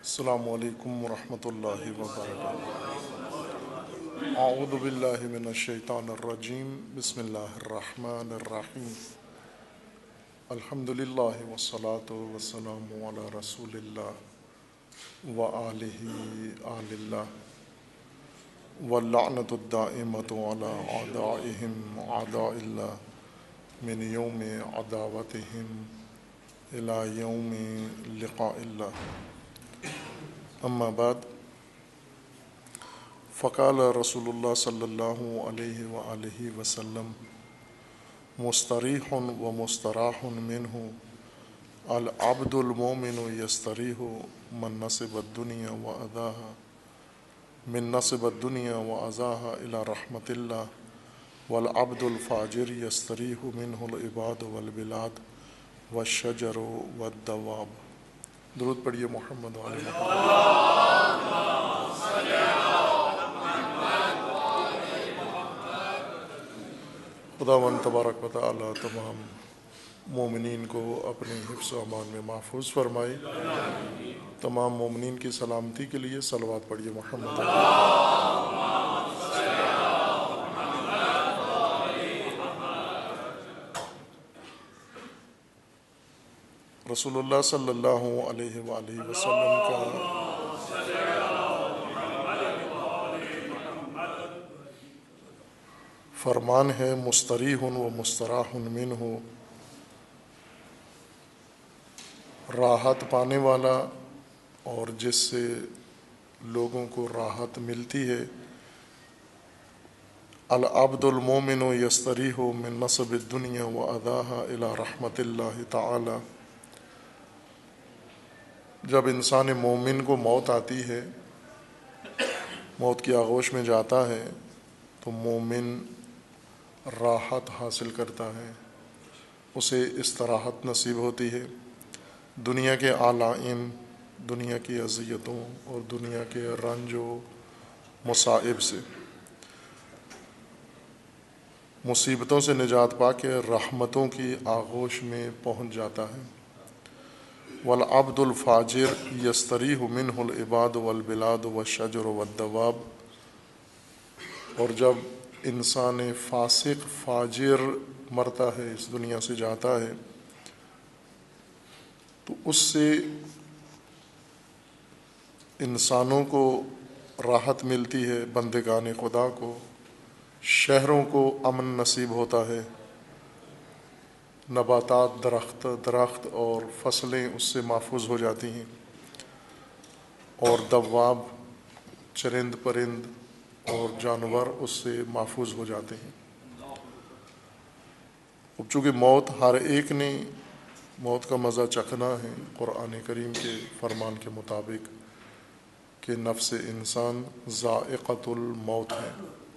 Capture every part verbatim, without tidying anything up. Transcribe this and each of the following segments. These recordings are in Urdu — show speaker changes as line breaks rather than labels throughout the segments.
السلام علیکم ورحمۃ اللہ وبرکاتہ۔ اعوذ باللہ من الشیطان الرجیم، بسم اللہ الرحمن الرحیم۔ الحمد للہ والصلاة والسلام علی رسول اللہ وآلہ آل اللہ واللعنۃ الدائمۃ علی اعدائہم اعداء اللہ من یوم عداوتہم الی یوم لقاء اللہ، اما بعد، فقال رسول اللہ صلی اللہ علیہ وآلہ وسلم مستریح و مستراح منہ العبد المومن یستریح من نصب الدنیا و اذاہا من نصب الدنیا و اذاہا الی رحمت اللہ، والعبد الفاجر یستریح منہ العباد والبلاد والشجر والدواب۔ درود پڑھیے محمد و آل محمد۔ خداوند تبارک و تعالی تمام مومنین کو اپنے حفظ و امان میں محفوظ فرمائے۔ تمام مومنین کی سلامتی کے لیے صلوات پڑھیے محمد۔ رسول اللہ صلی اللہ علیہ وآلہ وسلم کا فرمان ہے مستریح و مستراح منہ، راحت پانے والا اور جس سے لوگوں کو راحت ملتی ہے۔ العبد المومن یستریح من نصب الدنیا و اذاہا الی رحمت اللہ تعالی۔ جب انسان مومن کو موت آتی ہے، موت کی آغوش میں جاتا ہے، تو مومن راحت حاصل کرتا ہے، اسے استراحت نصیب ہوتی ہے دنیا کے آلائم، دنیا کی اذیتوں اور دنیا کے رنج و مصائب سے، مصیبتوں سے نجات پا کے رحمتوں کی آغوش میں پہنچ جاتا ہے۔ والعبد الفاجر یستریح منہ العباد والبلاد والشجر والدواب، اور جب انسان فاسق فاجر مرتا ہے، اس دنیا سے جاتا ہے، تو اس سے انسانوں کو راحت ملتی ہے، بندگان خدا کو، شہروں کو امن نصیب ہوتا ہے، نباتات درخت درخت اور فصلیں اس سے محفوظ ہو جاتی ہیں، اور دواب چرند پرند اور جانور اس سے محفوظ ہو جاتے ہیں۔ اب چونکہ موت ہر ایک نے موت کا مزہ چکھنا ہے، قرآن کریم کے فرمان کے مطابق کہ نفس انسان ذائقۃ الموت ہے،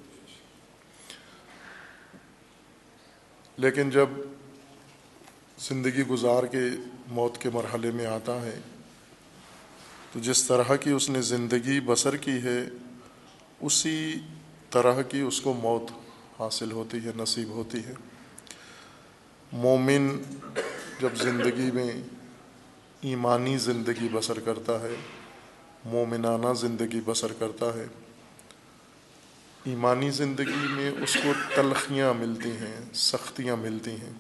لیکن جب زندگی گزار کے موت کے مرحلے میں آتا ہے تو جس طرح کی اس نے زندگی بسر کی ہے، اسی طرح کی اس کو موت حاصل ہوتی ہے، نصیب ہوتی ہے۔ مومن جب زندگی میں ایمانی زندگی بسر کرتا ہے، مومنانہ زندگی بسر کرتا ہے، ایمانی زندگی میں اس کو تلخیاں ملتی ہیں، سختیاں ملتی ہیں۔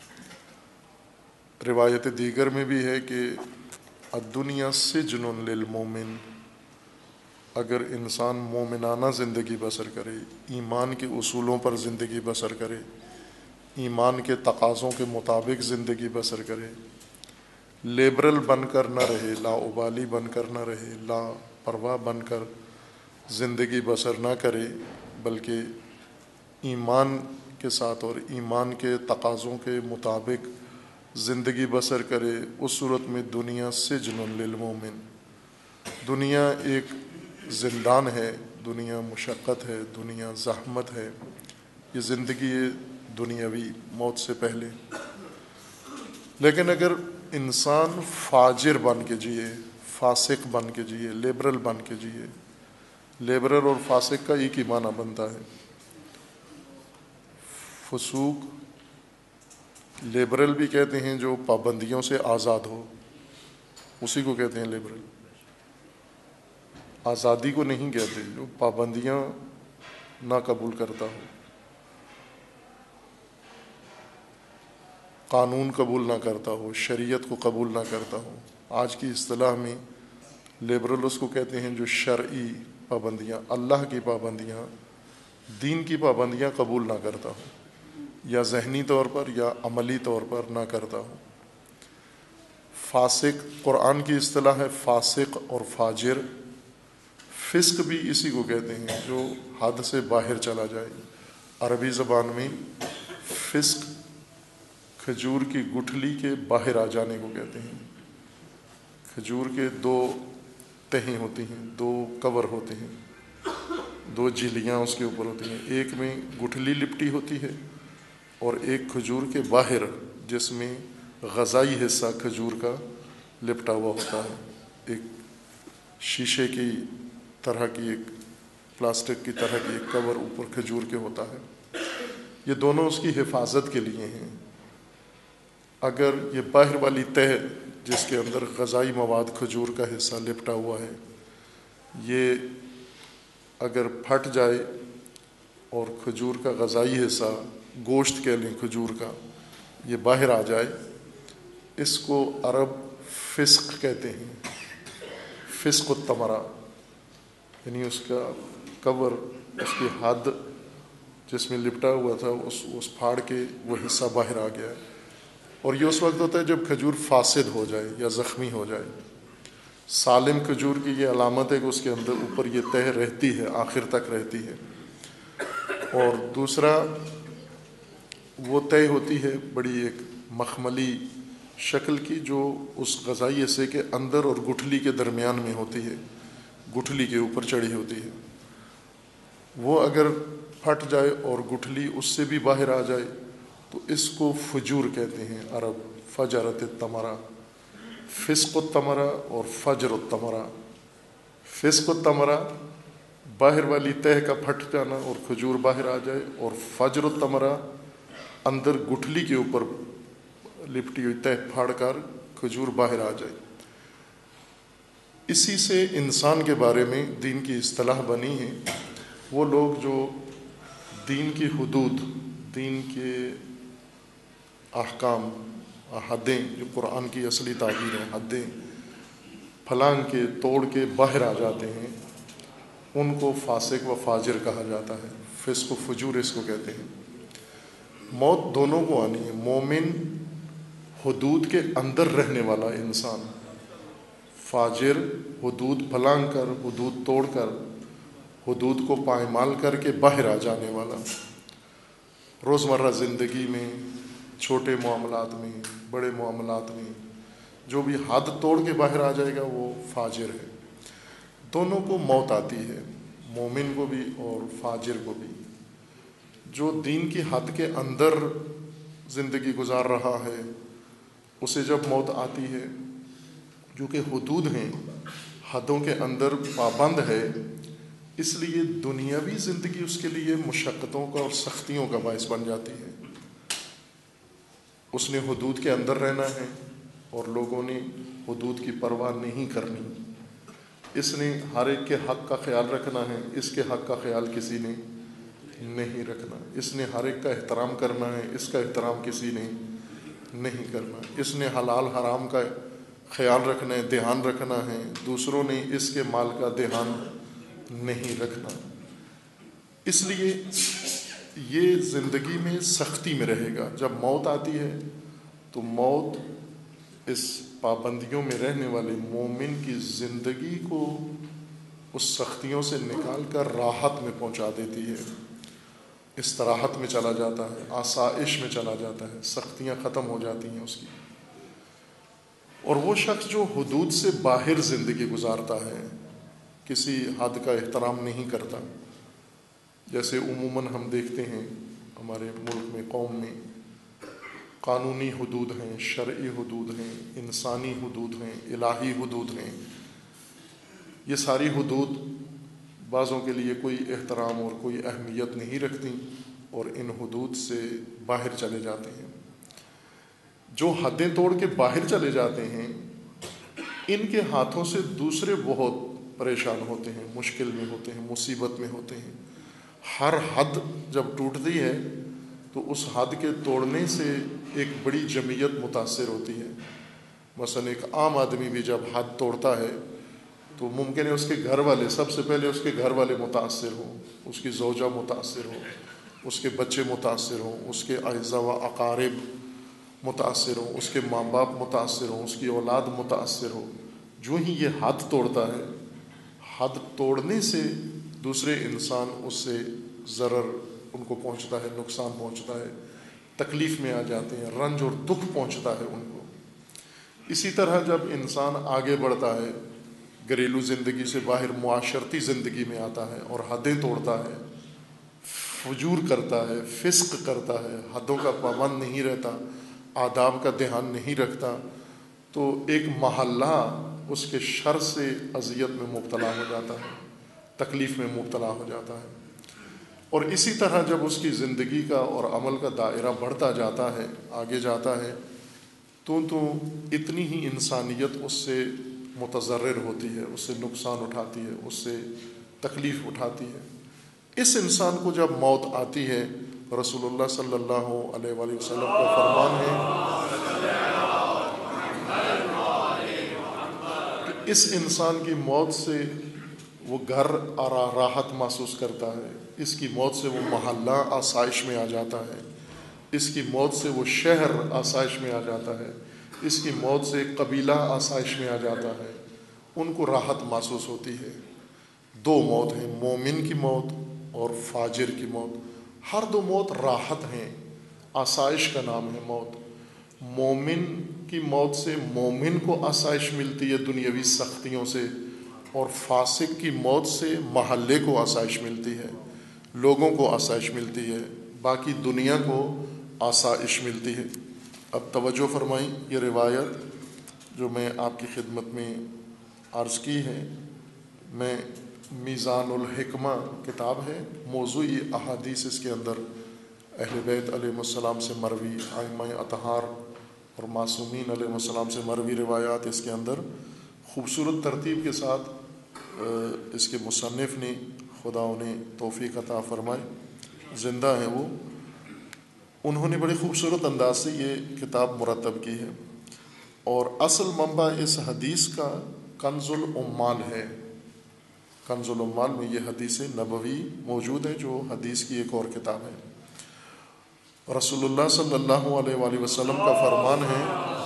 روایت دیگر میں بھی ہے کہ الدنیا سجن للمومن، اگر انسان مومنانہ زندگی بسر کرے، ایمان کے اصولوں پر زندگی بسر کرے، ایمان کے تقاضوں کے مطابق زندگی بسر کرے، لیبرل بن کر نہ رہے، لا ابالی بن کر نہ رہے، لا پرواہ بن کر زندگی بسر نہ کرے، بلکہ ایمان کے ساتھ اور ایمان کے تقاضوں کے مطابق زندگی بسر کرے، اس صورت میں دنیا سجن للمومن، دنیا ایک زندان ہے، دنیا مشقت ہے، دنیا زحمت ہے، یہ زندگی دنیاوی موت سے پہلے۔ لیکن اگر انسان فاجر بن کے جیے، فاسق بن کے جیے، لیبرل بن کے جیے، لیبرل اور فاسق کا ایک ہی معنی بنتا ہے، فسوق لیبرل بھی کہتے ہیں جو پابندیوں سے آزاد ہو، اسی کو کہتے ہیں لیبرل، آزادی کو نہیں کہتے، جو پابندیاں نہ قبول کرتا ہو، قانون قبول نہ کرتا ہو، شریعت کو قبول نہ کرتا ہو۔ آج کی اصطلاح میں لیبرل اس کو کہتے ہیں جو شرعی پابندیاں، اللہ کی پابندیاں، دین کی پابندیاں قبول نہ کرتا ہو، یا ذہنی طور پر یا عملی طور پر نہ کرتا ہو۔ فاسق قرآن کی اصطلاح ہے فاسق اور فاجر۔ فسق بھی اسی کو کہتے ہیں جو حد سے باہر چلا جائے۔ عربی زبان میں فسق کھجور کی گٹھلی کے باہر آ جانے کو کہتے ہیں۔ کھجور کے دو تہیں ہوتی ہیں، دو کور ہوتے ہیں، دو جھلیاں اس کے اوپر ہوتی ہیں، ایک میں گٹھلی لپٹی ہوتی ہے اور ایک کھجور کے باہر جس میں غذائی حصہ کھجور کا لپٹا ہوا ہوتا ہے۔ ایک شیشے کی طرح کی، ایک پلاسٹک کی طرح کی ایک کور اوپر کھجور کے ہوتا ہے۔ یہ دونوں اس کی حفاظت کے لیے ہیں۔ اگر یہ باہر والی تہ جس کے اندر غذائی مواد کھجور کا حصہ لپٹا ہوا ہے، یہ اگر پھٹ جائے اور کھجور کا غذائی حصہ، گوشت کہہ لیں کھجور کا، یہ باہر آ جائے، اس کو عرب فسق کہتے ہیں، فسق التمرہ، یعنی اس کا کور، اس کی حد جس میں لپٹا ہوا تھا اس اس پھاڑ کے وہ حصہ باہر آ گیا ہے۔ اور یہ اس وقت ہوتا ہے جب کھجور فاسد ہو جائے یا زخمی ہو جائے۔ سالم کھجور کی یہ علامت ہے کہ اس کے اندر اوپر یہ تہ رہتی ہے، آخر تک رہتی ہے۔ اور دوسرا وہ تہ ہوتی ہے بڑی ایک مخملی شکل کی، جو اس غذائی حصے کے اندر اور گٹھلی کے درمیان میں ہوتی ہے، گٹھلی کے اوپر چڑھی ہوتی ہے۔ وہ اگر پھٹ جائے اور گٹھلی اس سے بھی باہر آ جائے تو اس کو فجور کہتے ہیں عرب، فجرت التمرہ، فسق التمرہ اور فجر التمرہ۔ فسق التمرہ باہر والی تہ کا پھٹ جانا اور کھجور باہر آ جائے، اور فجر التمرہ اندر گٹھلی کے اوپر لپٹی ہوئی تہ پھاڑ کر کھجور باہر آ جائے۔ اسی سے انسان کے بارے میں دین کی اصطلاح بنی ہے۔ وہ لوگ جو دین کی حدود، دین کے احکام، حدیں، جو قرآن کی اصلی تعبیر ہے، حدیں پھلانگ کے توڑ کے باہر آ جاتے ہیں، ان کو فاسق و فاجر کہا جاتا ہے۔ فسق و فجور اس کو کہتے ہیں۔ موت دونوں کو آنی ہے۔ مومن حدود کے اندر رہنے والا انسان، فاجر حدود پھلانگ کر، حدود توڑ کر، حدود کو پائمال کر کے باہر آ جانے والا۔ روزمرہ زندگی میں، چھوٹے معاملات میں، بڑے معاملات میں جو بھی حد توڑ کے باہر آ جائے گا وہ فاجر ہے۔ دونوں کو موت آتی ہے، مومن کو بھی اور فاجر کو بھی۔ جو دین کی حد کے اندر زندگی گزار رہا ہے اسے جب موت آتی ہے، جو کہ حدود ہیں، حدوں کے اندر پابند ہے، اس لیے دنیاوی زندگی اس کے لیے مشقتوں کا اور سختیوں کا باعث بن جاتی ہے۔ اس نے حدود کے اندر رہنا ہے اور لوگوں نے حدود کی پرواہ نہیں کرنی۔ اس نے ہر ایک کے حق کا خیال رکھنا ہے، اس کے حق کا خیال کسی نے نہیں رکھنا۔ اس نے ہر ایک کا احترام کرنا ہے، اس کا احترام کسی نے نہیں کرنا۔ اس نے حلال حرام کا خیال رکھنا ہے، دھیان رکھنا ہے، دوسروں نے اس کے مال کا دھیان نہیں رکھنا۔ اس لیے یہ زندگی میں سختی میں رہے گا۔ جب موت آتی ہے تو موت اس پابندیوں میں رہنے والے مومن کی زندگی کو اس سختیوں سے نکال کر راحت میں پہنچا دیتی ہے، استراحت میں چلا جاتا ہے، آسائش میں چلا جاتا ہے، سختیاں ختم ہو جاتی ہیں اس کی۔ اور وہ شخص جو حدود سے باہر زندگی گزارتا ہے، کسی حد کا احترام نہیں کرتا، جیسے عموماً ہم دیکھتے ہیں ہمارے ملک میں، قوم میں قانونی حدود ہیں، شرعی حدود ہیں، انسانی حدود ہیں، الہی حدود ہیں۔ یہ ساری حدود بعضوں کے لیے کوئی احترام اور کوئی اہمیت نہیں رکھتی اور ان حدود سے باہر چلے جاتے ہیں۔ جو حدیں توڑ کے باہر چلے جاتے ہیں، ان کے ہاتھوں سے دوسرے بہت پریشان ہوتے ہیں، مشکل میں ہوتے ہیں، مصیبت میں ہوتے ہیں۔ ہر حد جب ٹوٹتی ہے تو اس حد کے توڑنے سے ایک بڑی جمعیت متاثر ہوتی ہے۔ مثلا ایک عام آدمی بھی جب حد توڑتا ہے تو ممکن ہے اس کے گھر والے، سب سے پہلے اس کے گھر والے متاثر ہوں، اس کی زوجہ متاثر ہو، اس کے بچے متاثر ہوں، اس کے اعزا و اقارب متاثر ہوں، اس کے ماں باپ متاثر ہوں، اس کی اولاد متاثر ہو۔ جو ہی یہ حد توڑتا ہے، حد توڑنے سے دوسرے انسان اس سے ضرر ان کو پہنچتا ہے، نقصان پہنچتا ہے، تکلیف میں آ جاتے ہیں، رنج اور دکھ پہنچتا ہے ان کو۔ اسی طرح جب انسان آگے بڑھتا ہے، گھریلو زندگی سے باہر معاشرتی زندگی میں آتا ہے اور حدیں توڑتا ہے، فجور کرتا ہے، فسق کرتا ہے، حدوں کا پابند نہیں رہتا، آداب کا دھیان نہیں رکھتا، تو ایک محلہ اس کے شر سے اذیت میں مبتلا ہو جاتا ہے، تکلیف میں مبتلا ہو جاتا ہے۔ اور اسی طرح جب اس کی زندگی کا اور عمل کا دائرہ بڑھتا جاتا ہے، آگے جاتا ہے، تو تو اتنی ہی انسانیت اس سے متضرر ہوتی ہے، اس سے نقصان اٹھاتی ہے، اس سے تکلیف اٹھاتی ہے۔ اس انسان کو جب موت آتی ہے، رسول اللہ صلی اللہ علیہ وآلہ وسلم کا فرمان ہے کہ اس انسان کی موت سے وہ گھر راحت محسوس کرتا ہے، اس کی موت سے وہ محلہ آسائش میں آ جاتا ہے، اس کی موت سے وہ شہر آسائش میں آ جاتا ہے، اس کی موت سے قبیلہ آسائش میں آ جاتا ہے، ان کو راحت محسوس ہوتی ہے۔ دو موت ہیں، مومن کی موت اور فاجر کی موت۔ ہر دو موت راحت ہیں، آسائش کا نام ہے موت۔ مومن کی موت سے مومن کو آسائش ملتی ہے دنیاوی سختیوں سے، اور فاسق کی موت سے محلے کو آسائش ملتی ہے، لوگوں کو آسائش ملتی ہے، باقی دنیا کو آسائش ملتی ہے۔ اب توجہ فرمائیں، یہ روایت جو میں آپ کی خدمت میں عرض کی ہے، میں میزان الحکمہ کتاب ہے، موضوعی احادیث اس کے اندر اہل بیت علیہ السلام سے مروی، ائمہ اطہار اور معصومین علیہ السلام سے مروی روایات اس کے اندر خوبصورت ترتیب کے ساتھ اس کے مصنف نے، خدا انہیں توفیق عطا فرمائے، زندہ ہیں وہ، انہوں نے بڑے خوبصورت انداز سے یہ کتاب مرتب کی ہے۔ اور اصل منبع اس حدیث کا کنز العمال ہے۔ کنز العمال میں یہ حدیث نبوی موجود ہے، جو حدیث کی ایک اور کتاب ہے۔ رسول اللہ صلی اللہ علیہ وآلہ وسلم کا فرمان ہے،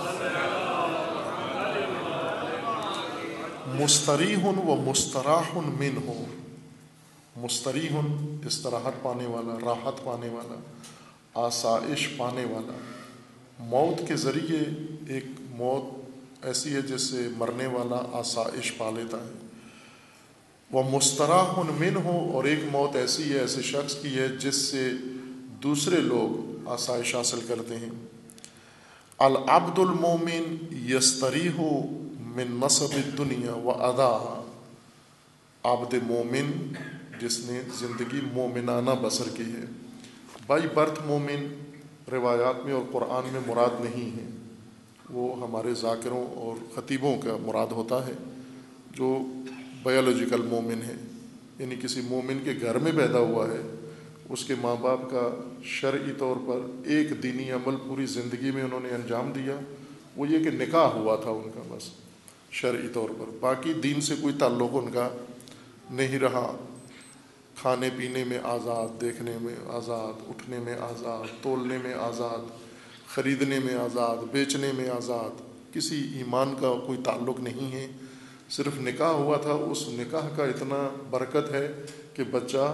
مستریح و مستراح منہ، مستریح استراحت پانے والا، راحت پانے والا، آسائش پانے والا۔ موت کے ذریعے ایک موت ایسی ہے جس سے مرنے والا آسائش پا لیتا ہے، وہ مستراح منہ، اور ایک موت ایسی ہے ایسے شخص کی ہے جس سے دوسرے لوگ آسائش حاصل کرتے ہیں۔ العبد المومن یستریح من نصب الدنیا و اذاها، عبد مومن جس نے زندگی مومنانہ بسر کی ہے۔ بائی برتھ مومن روایات میں اور قرآن میں مراد نہیں ہے، وہ ہمارے ذاکروں اور خطیبوں کا مراد ہوتا ہے جو بایولوجیکل مومن ہے، یعنی کسی مومن کے گھر میں پیدا ہوا ہے، اس کے ماں باپ کا شرعی طور پر ایک دینی عمل پوری زندگی میں انہوں نے انجام دیا، وہ یہ کہ نکاح ہوا تھا ان کا، بس شرعی طور پر، باقی دین سے کوئی تعلق ان کا نہیں رہا۔ کھانے پینے میں آزاد، دیکھنے میں آزاد، اٹھنے میں آزاد، تولنے میں آزاد، خریدنے میں آزاد، بیچنے میں آزاد، کسی ایمان کا کوئی تعلق نہیں ہے، صرف نکاح ہوا تھا، اس نکاح کا اتنا برکت ہے کہ بچہ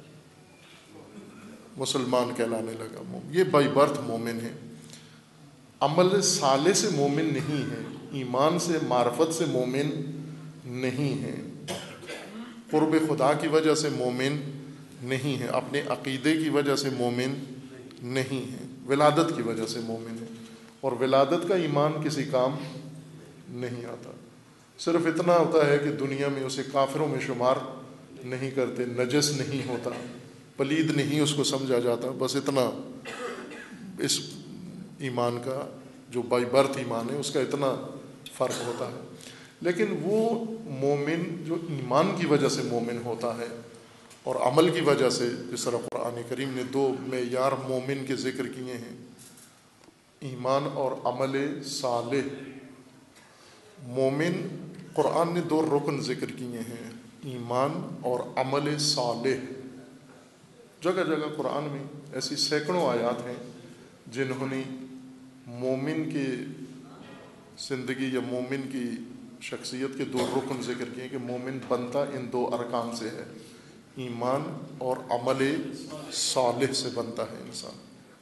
مسلمان کہلانے لگا۔ یہ بائی برتھ مومن ہے، عمل صالح سے مومن نہیں ہے، ایمان سے، معرفت سے مومن نہیں ہے، قرب خدا کی وجہ سے مومن نہیں ہے، اپنے عقیدے کی وجہ سے مومن نہیں ہے، ولادت کی وجہ سے مومن ہے، اور ولادت کا ایمان کسی کام نہیں آتا، صرف اتنا ہوتا ہے کہ دنیا میں اسے کافروں میں شمار نہیں کرتے، نجس نہیں ہوتا، پلید نہیں اس کو سمجھا جاتا، بس اتنا اس ایمان کا جو بائی برتھ ایمان ہے اس کا اتنا فرق ہوتا ہے۔ لیکن وہ مومن جو ایمان کی وجہ سے مومن ہوتا ہے اور عمل کی وجہ سے، جس طرح قرآن کریم نے دو معیار مومن کے ذکر کیے ہیں، ایمان اور عمل صالح. مومن، قرآن نے دو رکن ذکر کیے ہیں، ایمان اور عمل صالح. جگہ جگہ قرآن میں ایسی سینکڑوں آیات ہیں جنہوں نے مومن کی زندگی یا مومن کی شخصیت کے دو رکن ذکر کیے کہ مومن بنتا ان دو ارکان سے ہے، ایمان اور عمل صالح سے بنتا ہے انسان.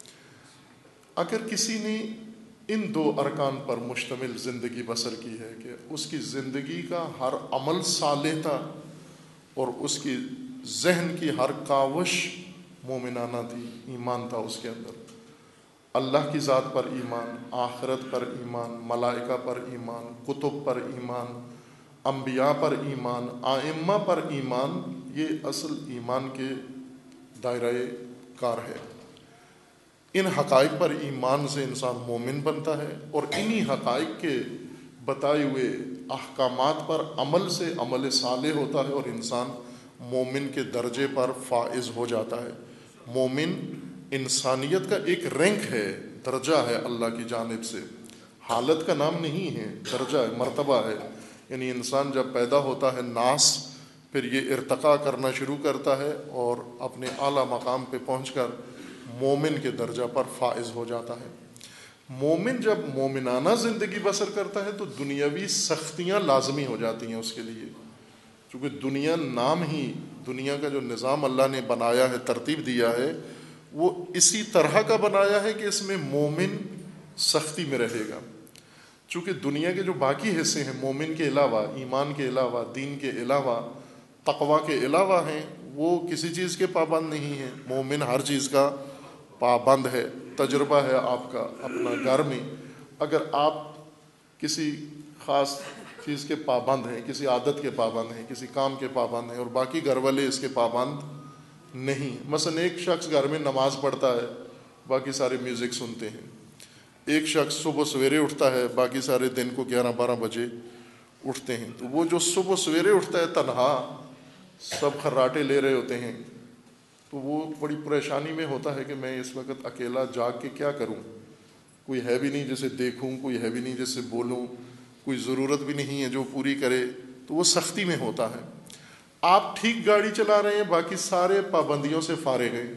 اگر کسی نے ان دو ارکان پر مشتمل زندگی بسر کی ہے کہ اس کی زندگی کا ہر عمل صالح تھا اور اس کی ذہن کی ہر کاوش مومنانہ تھی، ایمان تھا اس کے اندر، اللہ کی ذات پر ایمان، آخرت پر ایمان، ملائکہ پر ایمان، کتب پر ایمان، انبیاء پر ایمان، ائمہ پر ایمان، یہ اصل ایمان کے دائرہ کار ہے. ان حقائق پر ایمان سے انسان مومن بنتا ہے اور انہی حقائق کے بتائے ہوئے احکامات پر عمل سے عمل صالح ہوتا ہے اور انسان مومن کے درجے پر فائز ہو جاتا ہے. مومن انسانیت کا ایک رینک ہے، درجہ ہے اللہ کی جانب سے، حالت کا نام نہیں ہے، درجہ ہے، مرتبہ ہے. یعنی انسان جب پیدا ہوتا ہے ناس، پھر یہ ارتقاء کرنا شروع کرتا ہے اور اپنے اعلیٰ مقام پہ پہنچ کر مومن کے درجہ پر فائز ہو جاتا ہے. مومن جب مومنانہ زندگی بسر کرتا ہے تو دنیاوی سختیاں لازمی ہو جاتی ہیں اس کے لیے، چونکہ دنیا نام ہی، دنیا کا جو نظام اللہ نے بنایا ہے، ترتیب دیا ہے، وہ اسی طرح کا بنایا ہے کہ اس میں مومن سختی میں رہے گا. چونکہ دنیا کے جو باقی حصے ہیں مومن کے علاوہ، ایمان کے علاوہ، دین کے علاوہ، تقویٰ کے علاوہ ہیں، وہ کسی چیز کے پابند نہیں ہیں. مومن ہر چیز کا پابند ہے. تجربہ ہے آپ کا اپنا گھر میں، اگر آپ کسی خاص چیز کے پابند ہیں، کسی عادت کے پابند ہیں، کسی کام کے پابند ہیں اور باقی گھر والے اس کے پابند نہیں. مثلا ایک شخص گھر میں نماز پڑھتا ہے، باقی سارے میوزک سنتے ہیں. ایک شخص صبح سویرے اٹھتا ہے، باقی سارے دن کو گیارہ بارہ بجے اٹھتے ہیں. تو وہ جو صبح سویرے اٹھتا ہے تنہا، سب خراٹے لے رہے ہوتے ہیں، تو وہ بڑی پریشانی میں ہوتا ہے کہ میں اس وقت اکیلا جاگ کے کیا کروں، کوئی ہے بھی نہیں جسے دیکھوں، کوئی ہے بھی نہیں جس سے بولوں، کوئی ضرورت بھی نہیں ہے جو پوری کرے. تو وہ سختی میں ہوتا ہے. آپ ٹھیک گاڑی چلا رہے ہیں، باقی سارے پابندیوں سے فارغ ہیں،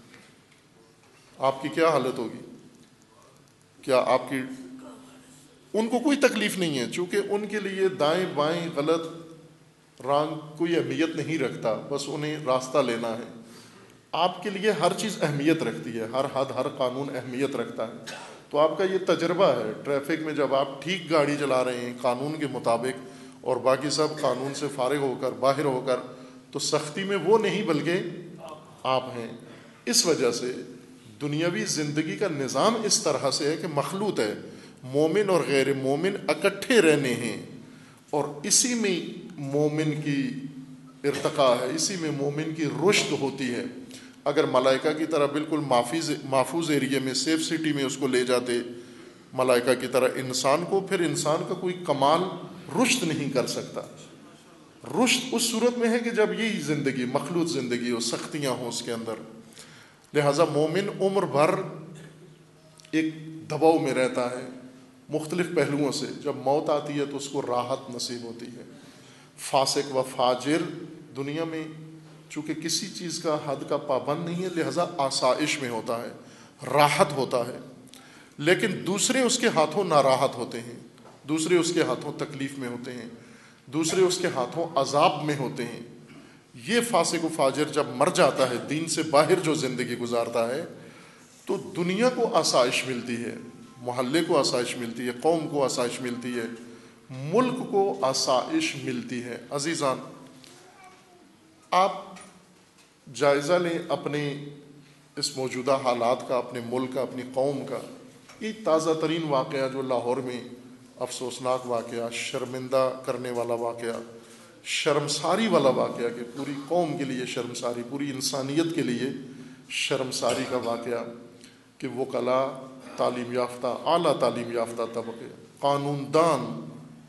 آپ کی کیا حالت ہوگی؟ کیا آپ کی، ان کو کوئی تکلیف نہیں ہے، چونکہ ان کے لیے دائیں بائیں غلط رانگ کوئی اہمیت نہیں رکھتا، بس انہیں راستہ لینا ہے. آپ کے لیے ہر چیز اہمیت رکھتی ہے، ہر حد، ہر قانون اہمیت رکھتا ہے. تو آپ کا یہ تجربہ ہے ٹریفک میں، جب آپ ٹھیک گاڑی چلا رہے ہیں قانون کے مطابق اور باقی سب قانون سے فارغ ہو کر باہر ہو کر، تو سختی میں وہ نہیں بلکہ آپ ہیں. اس وجہ سے دنیاوی زندگی کا نظام اس طرح سے ہے کہ مخلوط ہے، مومن اور غیر مومن اکٹھے رہنے ہیں، اور اسی میں مومن کی ارتقاء ہے، اسی میں مومن کی رشد ہوتی ہے. اگر ملائکہ کی طرح بالکل محفوظ محفوظ ایریے میں، سیف سٹی میں اس کو لے جاتے ملائکہ کی طرح انسان کو، پھر انسان کا کوئی کمال رشد نہیں کر سکتا. رشد اس صورت میں ہے کہ جب یہی زندگی مخلوط زندگی ہو، سختیاں ہوں اس کے اندر. لہٰذا مومن عمر بھر ایک دباؤ میں رہتا ہے مختلف پہلوؤں سے. جب موت آتی ہے تو اس کو راحت نصیب ہوتی ہے. فاسق و فاجر دنیا میں چونکہ کسی چیز کا حد کا پابند نہیں ہے، لہذا آسائش میں ہوتا ہے، راحت ہوتا ہے. لیکن دوسرے اس کے ہاتھوں ناراحت ہوتے ہیں، دوسرے اس کے ہاتھوں تکلیف میں ہوتے ہیں، دوسرے اس کے ہاتھوں عذاب میں ہوتے ہیں. یہ فاسق و فاجر جب مر جاتا ہے، دین سے باہر جو زندگی گزارتا ہے، تو دنیا کو آسائش ملتی ہے، محلے کو آسائش ملتی ہے، قوم کو آسائش ملتی ہے، ملک کو آسائش ملتی ہے. عزیزان، آپ جائزہ لیں اپنے اس موجودہ حالات کا، اپنے ملک کا، اپنی قوم کا. یہ تازہ ترین واقعہ جو لاہور میں افسوسناک واقعہ، شرمندہ کرنے والا واقعہ، شرمساری والا واقعہ کہ پوری قوم کے لیے شرمساری، پوری انسانیت کے لیے شرمساری کا واقعہ کہ وکلاء، تعلیم یافتہ، اعلیٰ تعلیم یافتہ طبقے، قانون دان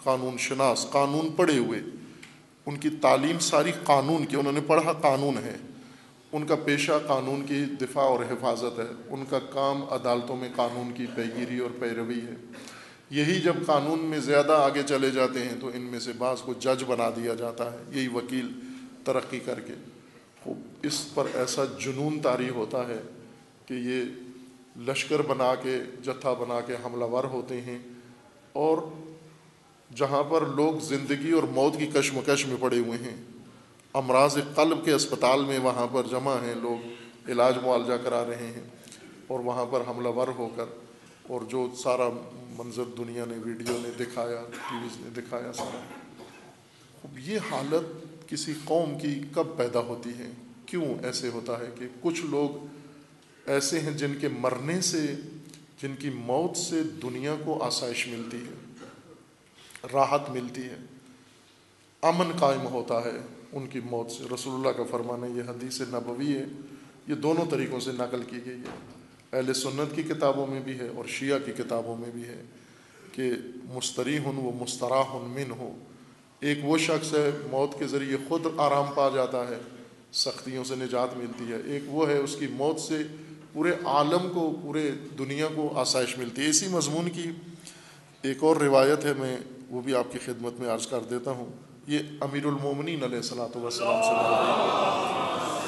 قانون شناس، قانون پڑھے ہوئے، ان کی تعلیم ساری قانون کی، انہوں نے پڑھا قانون ہے، ان کا پیشہ قانون کی دفاع اور حفاظت ہے، ان کا کام عدالتوں میں قانون کی پیگیری اور پیروی ہے۔ یہی جب قانون میں زیادہ آگے چلے جاتے ہیں تو ان میں سے بعض کو جج بنا دیا جاتا ہے، یہی وکیل ترقی کر کے۔ خوب اس پر ایسا جنون طاری ہوتا ہے کہ یہ لشکر بنا کے، جتھا بنا کے حملہ ور ہوتے ہیں، اور جہاں پر لوگ زندگی اور موت کی کشمکش میں پڑے ہوئے ہیں، امراض قلب کے اسپتال میں وہاں پر جمع ہیں، لوگ علاج معالجہ کرا رہے ہیں، اور وہاں پر حملہ ور ہو کر، اور جو سارا منظر دنیا نے، ویڈیو نے دکھایا، ٹی ویز نے دکھایا سارا۔ اب یہ حالت کسی قوم کی کب پیدا ہوتی ہے؟ کیوں ایسے ہوتا ہے کہ کچھ لوگ ایسے ہیں جن کے مرنے سے، جن کی موت سے دنیا کو آسائش ملتی ہے، راحت ملتی ہے، امن قائم ہوتا ہے ان کی موت سے۔ رسول اللہ کا فرمان ہے، یہ حدیث نبوی ہے، یہ دونوں طریقوں سے نقل کی گئی ہے، اہل سنت کی کتابوں میں بھی ہے اور شیعہ کی کتابوں میں بھی ہے کہ مستریح و مستراح منہ، ایک وہ شخص ہے موت کے ذریعے خود آرام پا جاتا ہے، سختیوں سے نجات ملتی ہے، ایک وہ ہے اس کی موت سے پورے عالم کو، پورے دنیا کو آسائش ملتی ہے۔ اسی مضمون کی ایک اور روایت ہے، میں وہ بھی آپ کی خدمت میں عرض کر دیتا ہوں۔ یہ امیر المومنین علیہ الصلوۃ والسلام سے مروی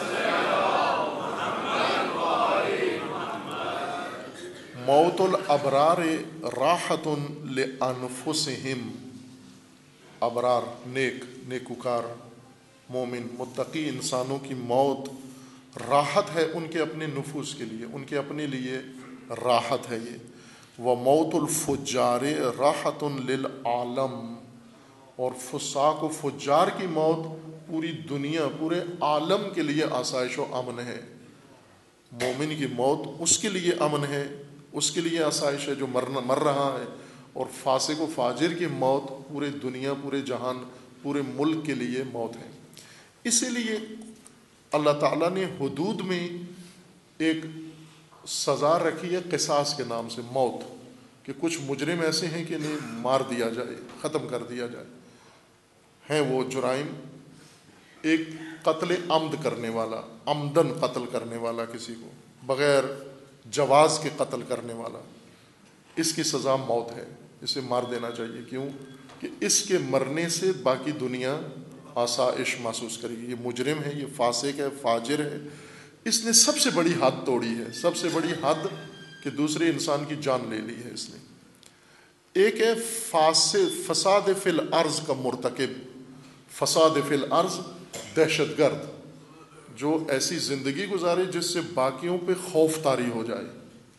موت الابرار راحت لانفسہم، ابرار نیک، نیکوکار، مومن، متقی انسانوں کی موت راحت ہے ان کے اپنے نفوس کے لیے، ان کے اپنے لیے راحت ہے یہ۔ وہ موت الفجار راحت للعالم، اور فساق و فجار کی موت پوری دنیا، پورے عالم کے لیے آسائش و امن ہے۔ مومن کی موت اس کے لیے امن ہے، اس کے لیے آسائش ہے جو مرنا مر رہا ہے، اور فاسق و فاجر کی موت پورے دنیا، پورے جہان، پورے ملک کے لیے موت ہے۔ اسی لیے اللہ تعالیٰ نے حدود میں ایک سزا رکھی ہے قصاص کے نام سے، موت، کہ کچھ مجرم ایسے ہیں کہ انہیں مار دیا جائے، ختم کر دیا جائے۔ ہیں وہ جرائم، ایک قتل عمد کرنے والا، عمدن قتل کرنے والا، کسی کو بغیر جواز کے قتل کرنے والا، اس کی سزا موت ہے، اسے مار دینا چاہیے۔ کیوں؟ کہ اس کے مرنے سے باقی دنیا آسائش محسوس کرے گی۔ یہ مجرم ہے، یہ فاسق ہے، فاجر ہے، اس نے سب سے بڑی حد توڑی ہے، سب سے بڑی حد کہ دوسرے انسان کی جان لے لی ہے اس نے۔ ایک ہے فاسد، فساد فی الارض کا مرتکب، فساد فی الارض، دہشت گرد، جو ایسی زندگی گزارے جس سے باقیوں پہ خوف طاری ہو جائے،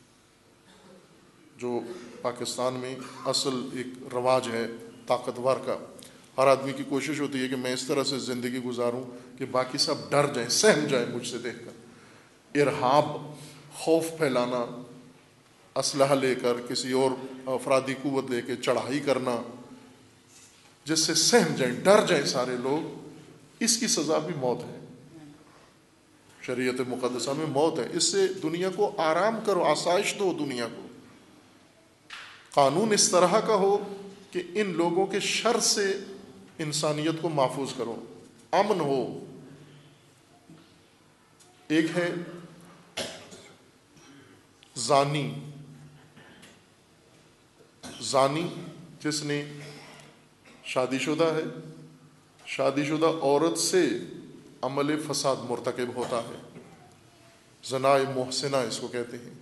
جو پاکستان میں اصل ایک رواج ہے طاقتور کا۔ ہر آدمی کی کوشش ہوتی ہے کہ میں اس طرح سے زندگی گزاروں کہ باقی سب ڈر جائیں، سہم جائیں مجھ سے دیکھ کر۔ ارہاب، خوف پھیلانا، اسلحہ لے کر کسی اور افرادی قوت لے کے چڑھائی کرنا جس سے سہم جائیں، ڈر جائیں سارے لوگ، اس کی سزا بھی موت ہے۔ شریعت مقدسہ میں موت ہے۔ اس سے دنیا کو آرام کرو، آسائش دو دنیا کو۔ قانون اس طرح کا ہو کہ ان لوگوں کے شر سے انسانیت کو محفوظ کرو، امن ہو۔ ایک ہے زانی، زانی جس نے شادی شدہ ہے، شادی شدہ عورت سے عمل فساد مرتکب ہوتا ہے، زنا محسنہ اس کو کہتے ہیں۔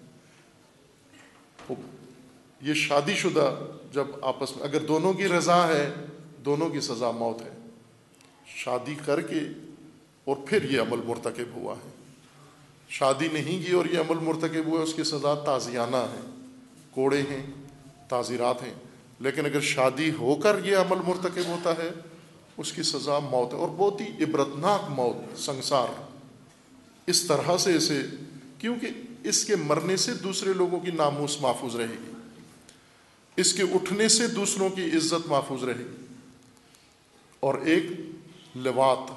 یہ شادی شدہ جب آپس میں اگر دونوں کی رضا ہے، دونوں کی سزا موت ہے۔ شادی کر کے اور پھر یہ عمل مرتکب ہوا ہے، شادی نہیں کی اور یہ عمل مرتکب ہوا، اس کی سزا تازیانہ ہے، کوڑے ہیں، تعزیرات ہیں۔ لیکن اگر شادی ہو کر یہ عمل مرتکب ہوتا ہے، اس کی سزا موت ہے، اور بہت ہی عبرتناک موت، سنگسار۔ اس طرح سے اسے، کیونکہ اس کے مرنے سے دوسرے لوگوں کی ناموس محفوظ رہے گی، اس کے اٹھنے سے دوسروں کی عزت محفوظ رہے گی۔ اور ایک لواط،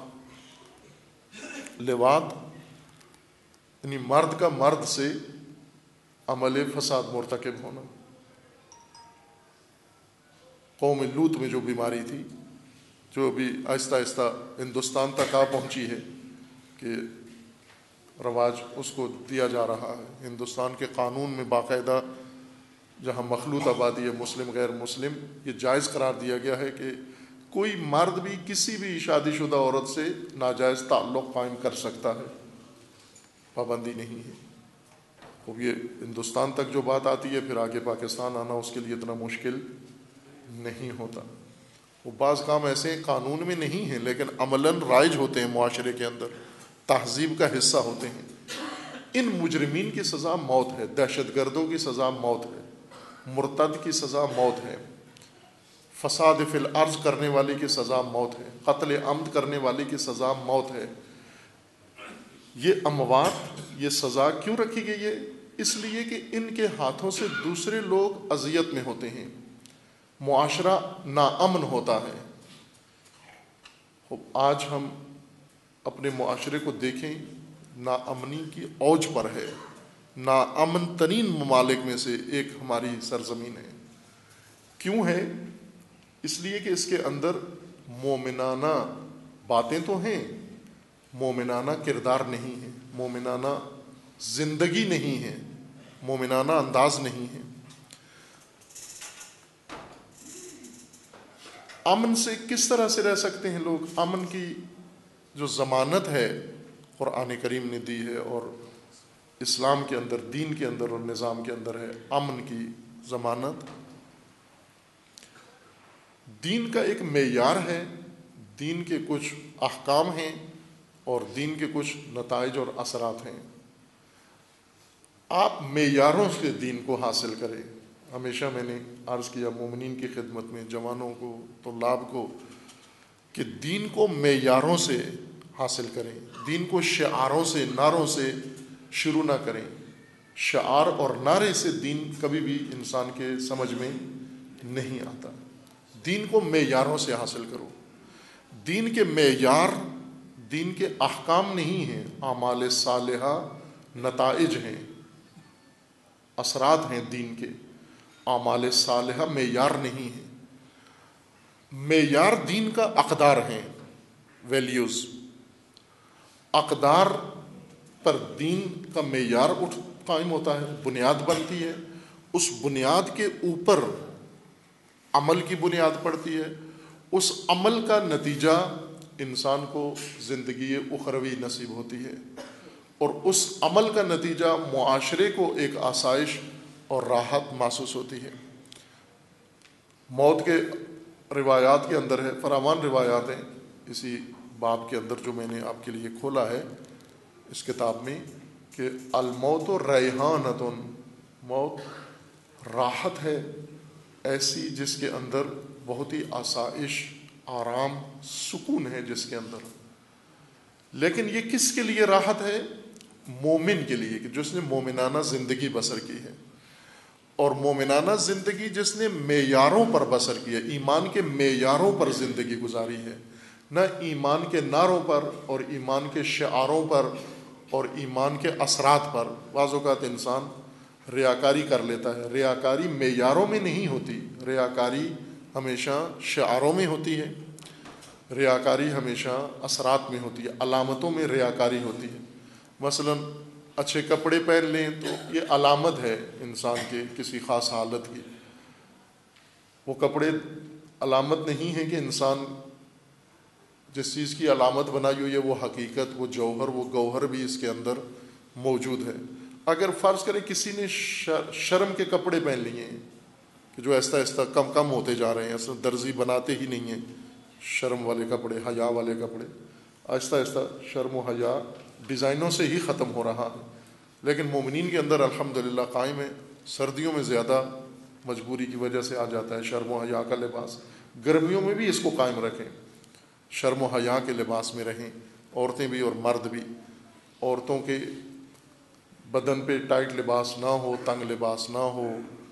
لواط یعنی مرد کا مرد سے عمل فساد مرتکب ہونا۔ قوم لوط میں جو بیماری تھی، جو ابھی آہستہ آہستہ ہندوستان تک آ پہنچی ہے کہ رواج اس کو دیا جا رہا ہے۔ ہندوستان کے قانون میں باقاعدہ جہاں مخلوط آبادی ہے، مسلم غیر مسلم، یہ جائز قرار دیا گیا ہے کہ کوئی مرد بھی کسی بھی شادی شدہ عورت سے ناجائز تعلق قائم کر سکتا ہے، پابندی نہیں ہے۔ اب یہ ہندوستان تک جو بات آتی ہے، پھر آگے پاکستان آنا اس کے لیے اتنا مشکل نہیں ہوتا۔ وہ بعض کام ایسے قانون میں نہیں ہیں لیکن عملاً رائج ہوتے ہیں، معاشرے کے اندر تہذیب کا حصہ ہوتے ہیں۔ ان مجرمین کی سزا موت ہے، دہشت گردوں کی سزا موت ہے، مرتد کی سزا موت ہے، فساد فی الارض کرنے والے کی سزا موت ہے، قتل عمد کرنے والے کی سزا موت ہے۔ یہ اموات، یہ سزا کیوں رکھی گئی ہے؟ اس لیے کہ ان کے ہاتھوں سے دوسرے لوگ اذیت میں ہوتے ہیں، معاشرہ ناامن ہوتا ہے۔ آج ہم اپنے معاشرے کو دیکھیں، ناامنی کی اوج پر ہے، ناامن ترین ممالک میں سے ایک ہماری سرزمین ہے۔ کیوں ہے؟ اس لیے کہ اس کے اندر مومنانہ باتیں تو ہیں، مومنانہ کردار نہیں ہے، مومنانہ زندگی نہیں ہے، مومنانہ انداز نہیں ہے۔ امن سے کس طرح سے رہ سکتے ہیں لوگ؟ امن کی جو ضمانت ہے قرآن کریم نے دی ہے، اور اسلام کے اندر، دین کے اندر اور نظام کے اندر ہے امن کی ضمانت۔ دین کا ایک معیار ہے، دین کے کچھ احکام ہیں اور دین کے کچھ نتائج اور اثرات ہیں۔ آپ معیاروں سے دین کو حاصل کریں۔ ہمیشہ میں نے عرض کیا مومنین کی خدمت میں، جوانوں کو، طلاب کو، کہ دین کو معیاروں سے حاصل کریں، دین کو شعاروں سے، نعروں سے شروع نہ کریں۔ شعار اور نعرے سے دین کبھی بھی انسان کے سمجھ میں نہیں آتا۔ دین کو معیاروں سے حاصل کرو۔ دین کے معیار دین کے احکام نہیں ہیں، اعمال صالحہ نتائج ہیں، اثرات ہیں دین کے۔ اعمال صالحہ معیار نہیں ہیں، معیار دین کا اقدار ہیں، ویلیوز۔ اقدار پر دین کا معیار اٹھ قائم ہوتا ہے، بنیاد بنتی ہے، اس بنیاد کے اوپر عمل کی بنیاد پڑتی ہے، اس عمل کا نتیجہ انسان کو زندگی اخروی نصیب ہوتی ہے، اور اس عمل کا نتیجہ معاشرے کو ایک آسائش اور راحت محسوس ہوتی ہے۔ موت کے روایات کے اندر ہے، فراوان روایات ہیں اسی باب کے اندر جو میں نے آپ کے لیے کھولا ہے اس کتاب میں، کہ الموت ریحانۃ، موت راحت ہے ایسی جس کے اندر بہت ہی آسائش، آرام، سکون ہے جس کے اندر۔ لیکن یہ کس کے لیے راحت ہے؟ مومن کے لیے، کہ جس نے مومنانہ زندگی بسر کی ہے، اور مومنانہ زندگی جس نے معیاروں پر بسر کی ہے، ایمان کے معیاروں پر زندگی گزاری ہے، نہ ایمان کے نعروں پر اور ایمان کے شعاروں پر اور ایمان کے اثرات پر۔ بعض اوقات انسان ریاکاری کر لیتا ہے، ریاکاری معیاروں میں نہیں ہوتی، ریاکاری ہمیشہ شعاروں میں ہوتی ہے، ریاکاری ہمیشہ اثرات میں ہوتی ہے، علامتوں میں ریاکاری ہوتی ہے۔ مثلا اچھے کپڑے پہن لیں تو یہ علامت ہے انسان کے کسی خاص حالت کی۔ وہ کپڑے علامت نہیں ہے کہ انسان جس چیز کی علامت بنائی ہوئی ہے وہ حقیقت، وہ جوہر، وہ گوہر بھی اس کے اندر موجود ہے۔ اگر فرض کریں کسی نے شرم کے کپڑے پہن لیے ہیں کہ جو آہستہ آہستہ کم کم ہوتے جا رہے ہیں، اصل درزی بناتے ہی نہیں ہیں شرم والے کپڑے، حیا والے کپڑے، آہستہ آہستہ شرم و حیا ڈیزائنوں سے ہی ختم ہو رہا ہے، لیکن مومنین کے اندر الحمدللہ قائم ہے۔ سردیوں میں زیادہ مجبوری کی وجہ سے آ جاتا ہے شرم و حیا کا لباس، گرمیوں میں بھی اس کو قائم رکھیں، شرم و حیا کے لباس میں رہیں، عورتیں بھی اور مرد بھی۔ عورتوں کے بدن پہ ٹائٹ لباس نہ ہو، تنگ لباس نہ ہو،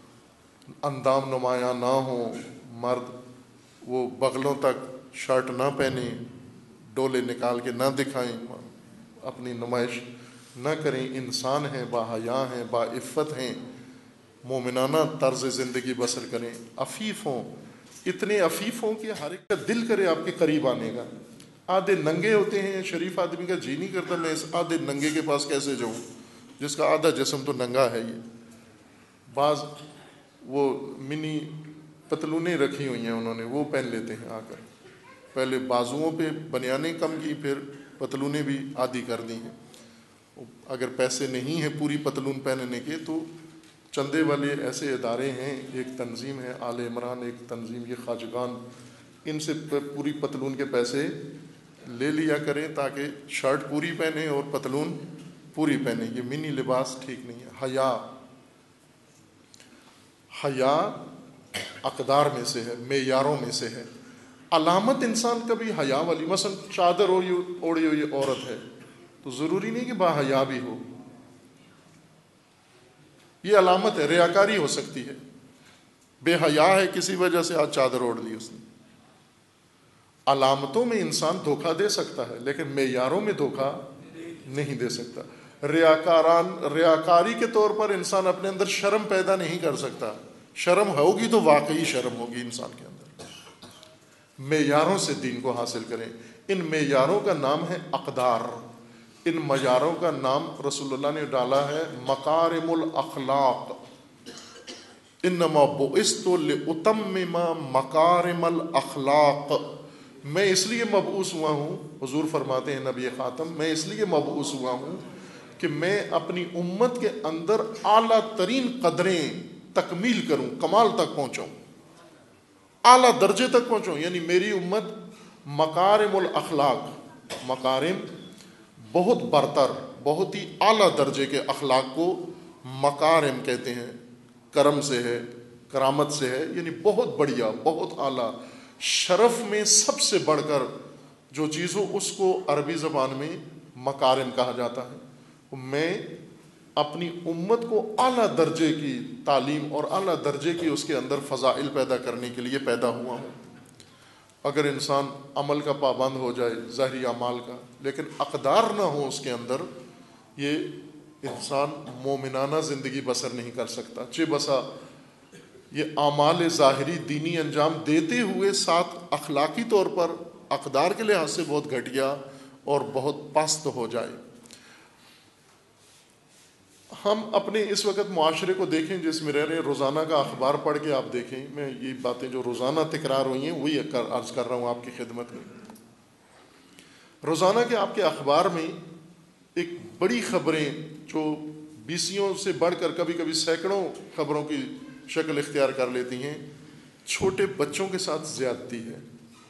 اندام نمایاں نہ ہو، مرد وہ بغلوں تک شرٹ نہ پہنیں، ڈولے نکال کے نہ دکھائیں، اپنی نمائش نہ کریں، انسان ہیں، با حیا ہیں، با عفت ہیں، مومنانہ طرز زندگی بسر کریں، عفیف ہوں، اتنے عفیف ہوں کہ ہر ایک کا دل کرے آپ کے قریب آنے کا. آدھے ننگے ہوتے ہیں, شریف آدمی کا جی نہیں کرتا میں اس آدھے ننگے کے پاس کیسے جاؤں جس کا آدھا جسم تو ننگا ہے. یہ بعض وہ منی پتلونیں رکھی ہوئی ہیں انہوں نے, وہ پہن لیتے ہیں آ کر. پہلے بازوؤں پہ بنیانیں کم کی, پھر پتلونیں بھی آدھی کر دی ہیں. اگر پیسے نہیں ہیں پوری پتلون پہننے کے تو چندے والے ایسے ادارے ہیں, ایک تنظیم ہے آل عمران, ایک تنظیم یہ خواجگان, ان سے پوری پتلون کے پیسے لے لیا کریں تاکہ شرٹ پوری پہنے اور پتلون پوری پہنے. یہ منی لباس ٹھیک نہیں ہے. حیا, حیا اقدار میں سے ہے, معیاروں میں سے ہے. علامت انسان کا بھی حیا والی, مثلا چادر اوڑی ہوئی عورت ہے تو ضروری نہیں کہ با حیا بھی ہو, یہ علامت ہے. ریاکاری ہو سکتی ہے, بے حیا ہے کسی وجہ سے آج چادر اوڑھ لی اس نے. علامتوں میں انسان دھوکہ دے سکتا ہے لیکن معیاروں میں دھوکہ نہیں دے سکتا. ریاکاران ریاکاری کے طور پر انسان اپنے اندر شرم پیدا نہیں کر سکتا. شرم ہوگی تو واقعی شرم ہوگی انسان کے اندر. معیاروں سے دین کو حاصل کریں. ان معیاروں کا نام ہے اقدار. ان معیاروں کا نام رسول اللہ نے ڈالا ہے مکارم الاخلاق. انما بعثت لاتمم مکارم الاخلاق. میں اس لیے مبعوث ہوا ہوں, حضور فرماتے ہیں نبی خاتم, میں اس لیے مبعوث ہوا ہوں کہ میں اپنی امت کے اندر اعلیٰ ترین قدریں تکمیل کروں, کمال تک پہنچاؤں, اعلیٰ درجے تک پہنچاؤں. یعنی میری امت مکارم الاخلاق, مکارم بہت برتر, بہت ہی اعلیٰ درجے کے اخلاق کو مکارم کہتے ہیں. کرم سے ہے, کرامت سے ہے, یعنی بہت بڑھیا, بہت اعلیٰ. شرف میں سب سے بڑھ کر جو چیز ہو اس کو عربی زبان میں مکارم کہا جاتا ہے. میں اپنی امت کو اعلیٰ درجے کی تعلیم اور اعلیٰ درجے کی اس کے اندر فضائل پیدا کرنے کے لیے پیدا ہوا ہوں. اگر انسان عمل کا پابند ہو جائے, ظاہری اعمال کا, لیکن اقدار نہ ہو اس کے اندر, یہ انسان مومنانہ زندگی بسر نہیں کر سکتا. چہ بسا یہ اعمال ظاہری دینی انجام دیتے ہوئے ساتھ اخلاقی طور پر اقدار کے لحاظ سے بہت گھٹیا اور بہت پست ہو جائے. ہم اپنے اس وقت معاشرے کو دیکھیں جس میں رہ رہے ہیں, روزانہ کا اخبار پڑھ کے آپ دیکھیں. میں یہ باتیں جو روزانہ تکرار ہوئی ہیں وہی عرض کر رہا ہوں آپ کی خدمت میں. روزانہ کے آپ کے اخبار میں ایک بڑی خبریں جو بیسیوں سے بڑھ کر کبھی کبھی سینکڑوں خبروں کی شکل اختیار کر لیتی ہیں, چھوٹے بچوں کے ساتھ زیادتی ہے,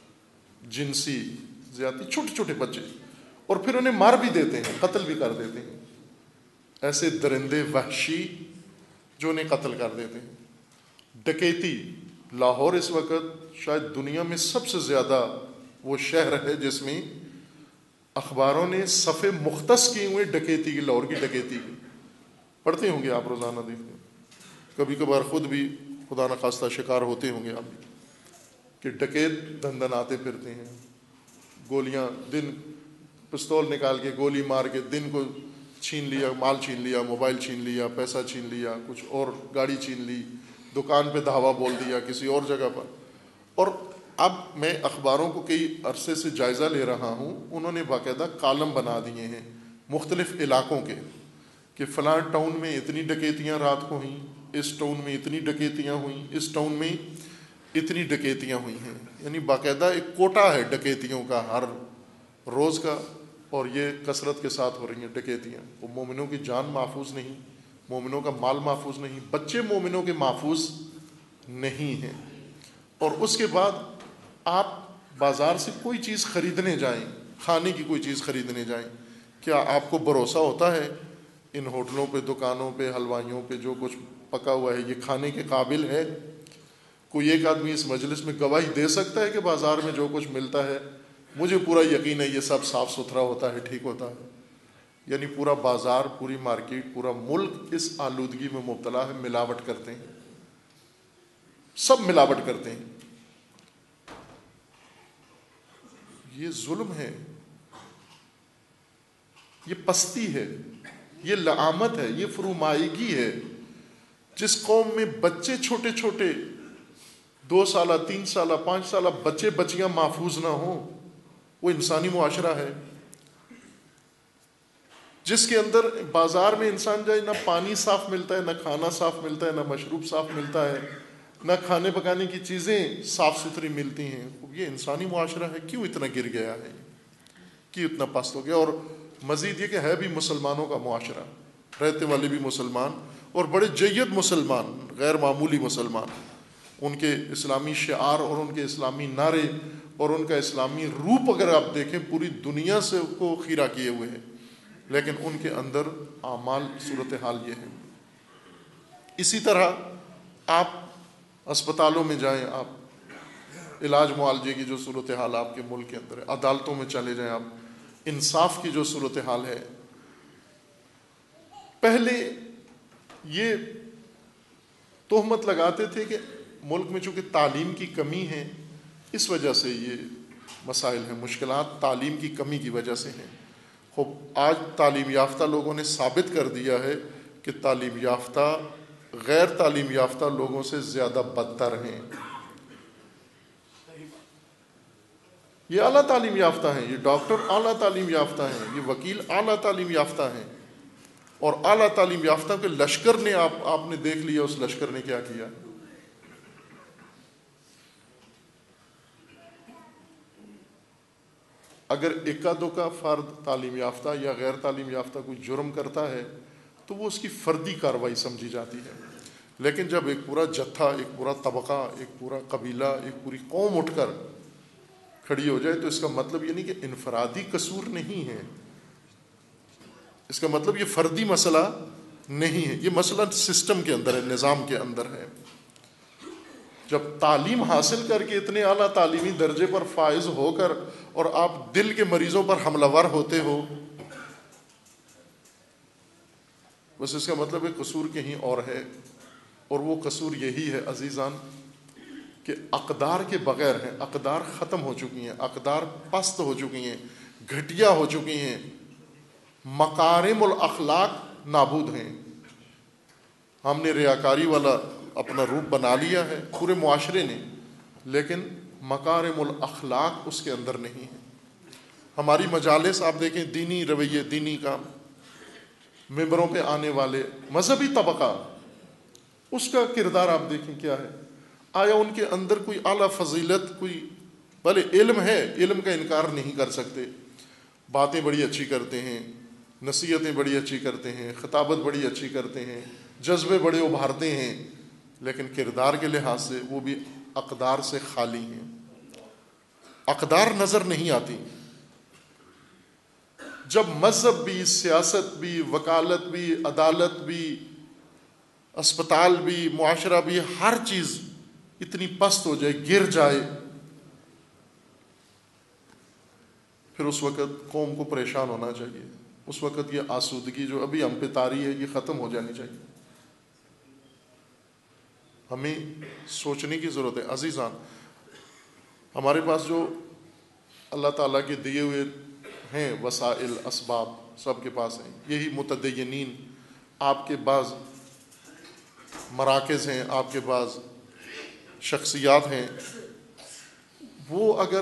جنسی زیادتی, چھوٹے چھوٹے بچے, اور پھر انہیں مار بھی دیتے ہیں, قتل بھی کر دیتے ہیں. ایسے درندے وحشی جو انہیں قتل کر دیتے ہیں. ڈکیتی, لاہور اس وقت شاید دنیا میں سب سے زیادہ وہ شہر ہے جس میں اخباروں نے صفحے مختص کیے ہوئے ڈکیتی کی, لاہور کی ڈکیتی کی. پڑھتے ہوں گے آپ, روزانہ دیکھتے ہیں, کبھی کبھار خود بھی خدا نخواستہ شکار ہوتے ہوں گے آپ بھی, کہ ڈکیت دھن دھن آتے پھرتے ہیں, گولیاں, دن پستول نکال کے گولی مار کے دن کو چھین لیا, مال چھین لیا, موبائل چھین لیا, پیسہ چھین لیا, کچھ اور گاڑی چھین لی, دکان پہ دھاوا بول دیا کسی اور جگہ پر. اور اب میں اخباروں کو کئی عرصے سے جائزہ لے رہا ہوں, انہوں نے باقاعدہ کالم بنا دیے ہیں مختلف علاقوں کے, کہ فلاں ٹاؤن میں اتنی ڈکیتیاں رات کو ہوئیں, اس ٹاؤن میں اتنی ڈکیتیاں ہوئیں, اس ٹاؤن میں اتنی ڈکیتیاں ہوئی ہیں. یعنی باقاعدہ ایک کوٹا ہے ڈکیتیوں کا ہر روز کا, اور یہ کثرت کے ساتھ ہو رہی ہیں ڈکیتیاں. وہ مومنوں کی جان محفوظ نہیں, مومنوں کا مال محفوظ نہیں, بچے مومنوں کے محفوظ نہیں ہیں. اور اس کے بعد آپ بازار سے کوئی چیز خریدنے جائیں, کھانے کی کوئی چیز خریدنے جائیں, کیا آپ کو بھروسہ ہوتا ہے ان ہوٹلوں پہ, دکانوں پہ, حلوائیوں پہ جو کچھ پکا ہوا ہے یہ کھانے کے قابل ہے؟ کوئی ایک آدمی اس مجلس میں گواہی دے سکتا ہے کہ بازار میں جو کچھ ملتا ہے مجھے پورا یقین ہے یہ سب صاف ستھرا ہوتا ہے, ٹھیک ہوتا ہے؟ یعنی پورا بازار, پوری مارکیٹ, پورا ملک اس آلودگی میں مبتلا ہے. ملاوٹ کرتے ہیں, سب ملاوٹ کرتے ہیں. یہ ظلم ہے, یہ پستی ہے, یہ لعامت ہے, یہ فرومائیگی ہے. جس قوم میں بچے چھوٹے چھوٹے دو سالہ تین سالہ پانچ سالہ بچے بچیاں محفوظ نہ ہوں، وہ انسانی معاشرہ ہے جس کے اندر بازار میں انسان جائے نہ پانی صاف ملتا ہے، نہ کھانا صاف ملتا ہے، نہ مشروب صاف ملتا ہے، نہ کھانے پکانے کی چیزیں صاف ستھری ملتی ہیں. یہ انسانی معاشرہ ہے، کیوں اتنا گر گیا ہے، کیوں اتنا پست ہو گیا؟ اور مزید یہ کہ ہے بھی مسلمانوں کا معاشرہ، رہتے والے بھی مسلمان اور بڑے جید مسلمان، غیر معمولی مسلمان. ان کے اسلامی شعار اور ان کے اسلامی نعرے اور ان کا اسلامی روپ اگر آپ دیکھیں پوری دنیا سے کو خیرہ کیے ہوئے ہیں، لیکن ان کے اندر اعمال صورتحال یہ ہے. اسی طرح آپ اسپتالوں میں جائیں، آپ علاج معالجے کی جو صورتحال آپ کے ملک کے اندر ہے، عدالتوں میں چلے جائیں آپ، انصاف کی جو صورتحال ہے. پہلے یہ تہمت لگاتے تھے کہ ملک میں چونکہ تعلیم کی کمی ہے، اس وجہ سے یہ مسائل ہیں، مشکلات تعلیم کی کمی کی وجہ سے ہیں. خوب آج تعلیم یافتہ لوگوں نے ثابت کر دیا ہے کہ تعلیم یافتہ غیر تعلیم یافتہ لوگوں سے زیادہ بدتر ہیں. یہ اعلیٰ تعلیم یافتہ ہیں، یہ ڈاکٹر اعلیٰ تعلیم یافتہ ہیں، یہ وکیل اعلیٰ تعلیم یافتہ ہیں، اور اعلیٰ تعلیم یافتہ کے لشکر نے آپ آپ نے دیکھ لیا اس لشکر نے کیا کیا. اگر اکا دکا فرد تعلیم یافتہ یا غیر تعلیم یافتہ کوئی جرم کرتا ہے تو وہ اس کی فردی کارروائی سمجھی جاتی ہے، لیکن جب ایک پورا جتھا، ایک پورا طبقہ، ایک پورا قبیلہ، ایک پوری قوم اٹھ کر کھڑی ہو جائے تو اس کا مطلب یہ نہیں کہ انفرادی قصور نہیں ہے، اس کا مطلب یہ فردی مسئلہ نہیں ہے، یہ مسئلہ سسٹم کے اندر ہے، نظام کے اندر ہے. جب تعلیم حاصل کر کے اتنے اعلیٰ تعلیمی درجے پر فائز ہو کر اور آپ دل کے مریضوں پر حملہ ور ہوتے ہو، بس اس کا مطلب ہے قصور کہیں اور ہے. اور وہ قصور یہی ہے عزیزان کہ اقدار کے بغیر ہیں، اقدار ختم ہو چکی ہیں، اقدار پست ہو چکی ہیں، گھٹیا ہو چکی ہیں، مکارم الاخلاق نابود ہیں. ہم نے ریاکاری والا اپنا روپ بنا لیا ہے پورے معاشرے نے، لیکن مکارم الاخلاق اس کے اندر نہیں ہے. ہماری مجالس آپ دیکھیں، دینی رویے، دینی کام، ممبروں پہ آنے والے مذہبی طبقہ، اس کا کردار آپ دیکھیں کیا ہے. آیا ان کے اندر کوئی اعلیٰ فضیلت، کوئی بھلے علم ہے، علم کا انکار نہیں کر سکتے، باتیں بڑی اچھی کرتے ہیں، نصیحتیں بڑی اچھی کرتے ہیں، خطابت بڑی اچھی کرتے ہیں، جذبے بڑے ابھارتے ہیں، لیکن کردار کے لحاظ سے وہ بھی اقدار سے خالی ہیں، اقدار نظر نہیں آتی. جب مذہب بھی، سیاست بھی، وکالت بھی، عدالت بھی، اسپتال بھی، معاشرہ بھی، ہر چیز اتنی پست ہو جائے، گر جائے، پھر اس وقت قوم کو پریشان ہونا چاہیے. اس وقت یہ آسودگی جو ابھی ہم پہ طاری ہے یہ ختم ہو جانی چاہیے. ہمیں سوچنے کی ضرورت ہے عزیزان. ہمارے پاس جو اللہ تعالیٰ کے دیے ہوئے ہیں وسائل، اسباب سب کے پاس ہیں. یہی متدینین، آپ کے بعض مراکز ہیں، آپ کے بعض شخصیات ہیں، وہ اگر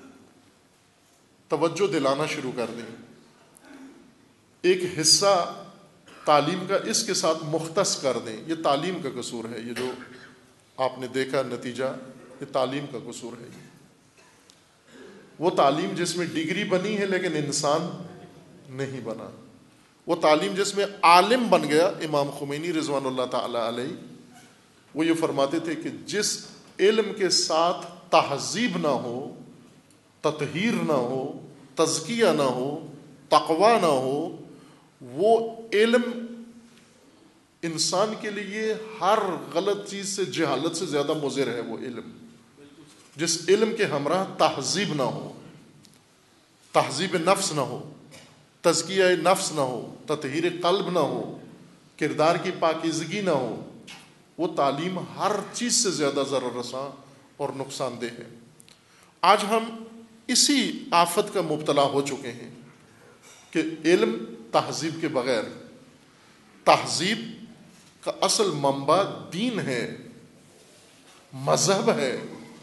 توجہ دلانا شروع کر دیں، ایک حصہ تعلیم کا اس کے ساتھ مختص کر دیں، یہ تعلیم کا قصور ہے. یہ جو آپ نے دیکھا نتیجہ، یہ تعلیم کا قصور ہے. وہ تعلیم جس میں ڈگری بنی ہے لیکن انسان نہیں بنا، وہ تعلیم جس میں عالم بن گیا. امام خمینی رضوان اللہ تعالی علیہ وہ یہ فرماتے تھے کہ جس علم کے ساتھ تہذیب نہ ہو، تطہیر نہ ہو، تزکیہ نہ ہو، تقوی نہ ہو، وہ علم انسان کے لیے ہر غلط چیز سے، جہالت سے زیادہ مضر ہے. وہ علم جس علم کے ہمراہ تہذیب نہ ہو، تہذیب نفس نہ ہو، تزکیہ نفس نہ ہو، تطہیر قلب نہ ہو، کردار کی پاکیزگی نہ ہو، وہ تعلیم ہر چیز سے زیادہ ضرر رساں اور نقصان دہ ہے. آج ہم اسی آفت کا مبتلا ہو چکے ہیں کہ علم تہذیب کے بغیر، تہذیب کا اصل منبع دین ہے، مذہب ہے.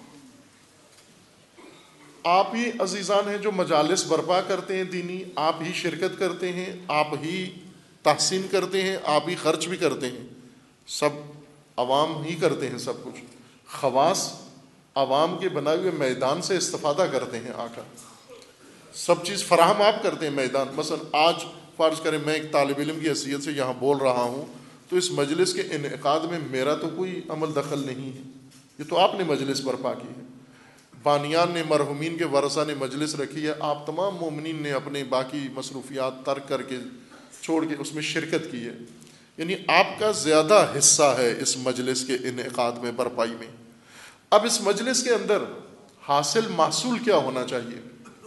آپ ہی عزیزان ہیں جو مجالس برپا کرتے ہیں دینی، آپ ہی شرکت کرتے ہیں، آپ ہی تحسین کرتے ہیں، آپ ہی خرچ بھی کرتے ہیں، سب عوام ہی کرتے ہیں سب کچھ. خواص عوام کے بنائے ہوئے میدان سے استفادہ کرتے ہیں، آ کر سب چیز فراہم آپ کرتے ہیں میدان. مثلا آج فرض کریں میں ایک طالب علم کی حیثیت سے یہاں بول رہا ہوں، تو اس مجلس کے انعقاد میں میرا تو کوئی عمل دخل نہیں ہے، یہ تو آپ نے مجلس برپا کی ہے. بانیان نے، مرحومین کے ورثہ نے مجلس رکھی ہے، آپ تمام مومنین نے اپنے باقی مصروفیات ترک کر کے چھوڑ کے اس میں شرکت کی ہے. یعنی آپ کا زیادہ حصہ ہے اس مجلس کے انعقاد میں، برپائی میں. اب اس مجلس کے اندر حاصل محصول کیا ہونا چاہیے؟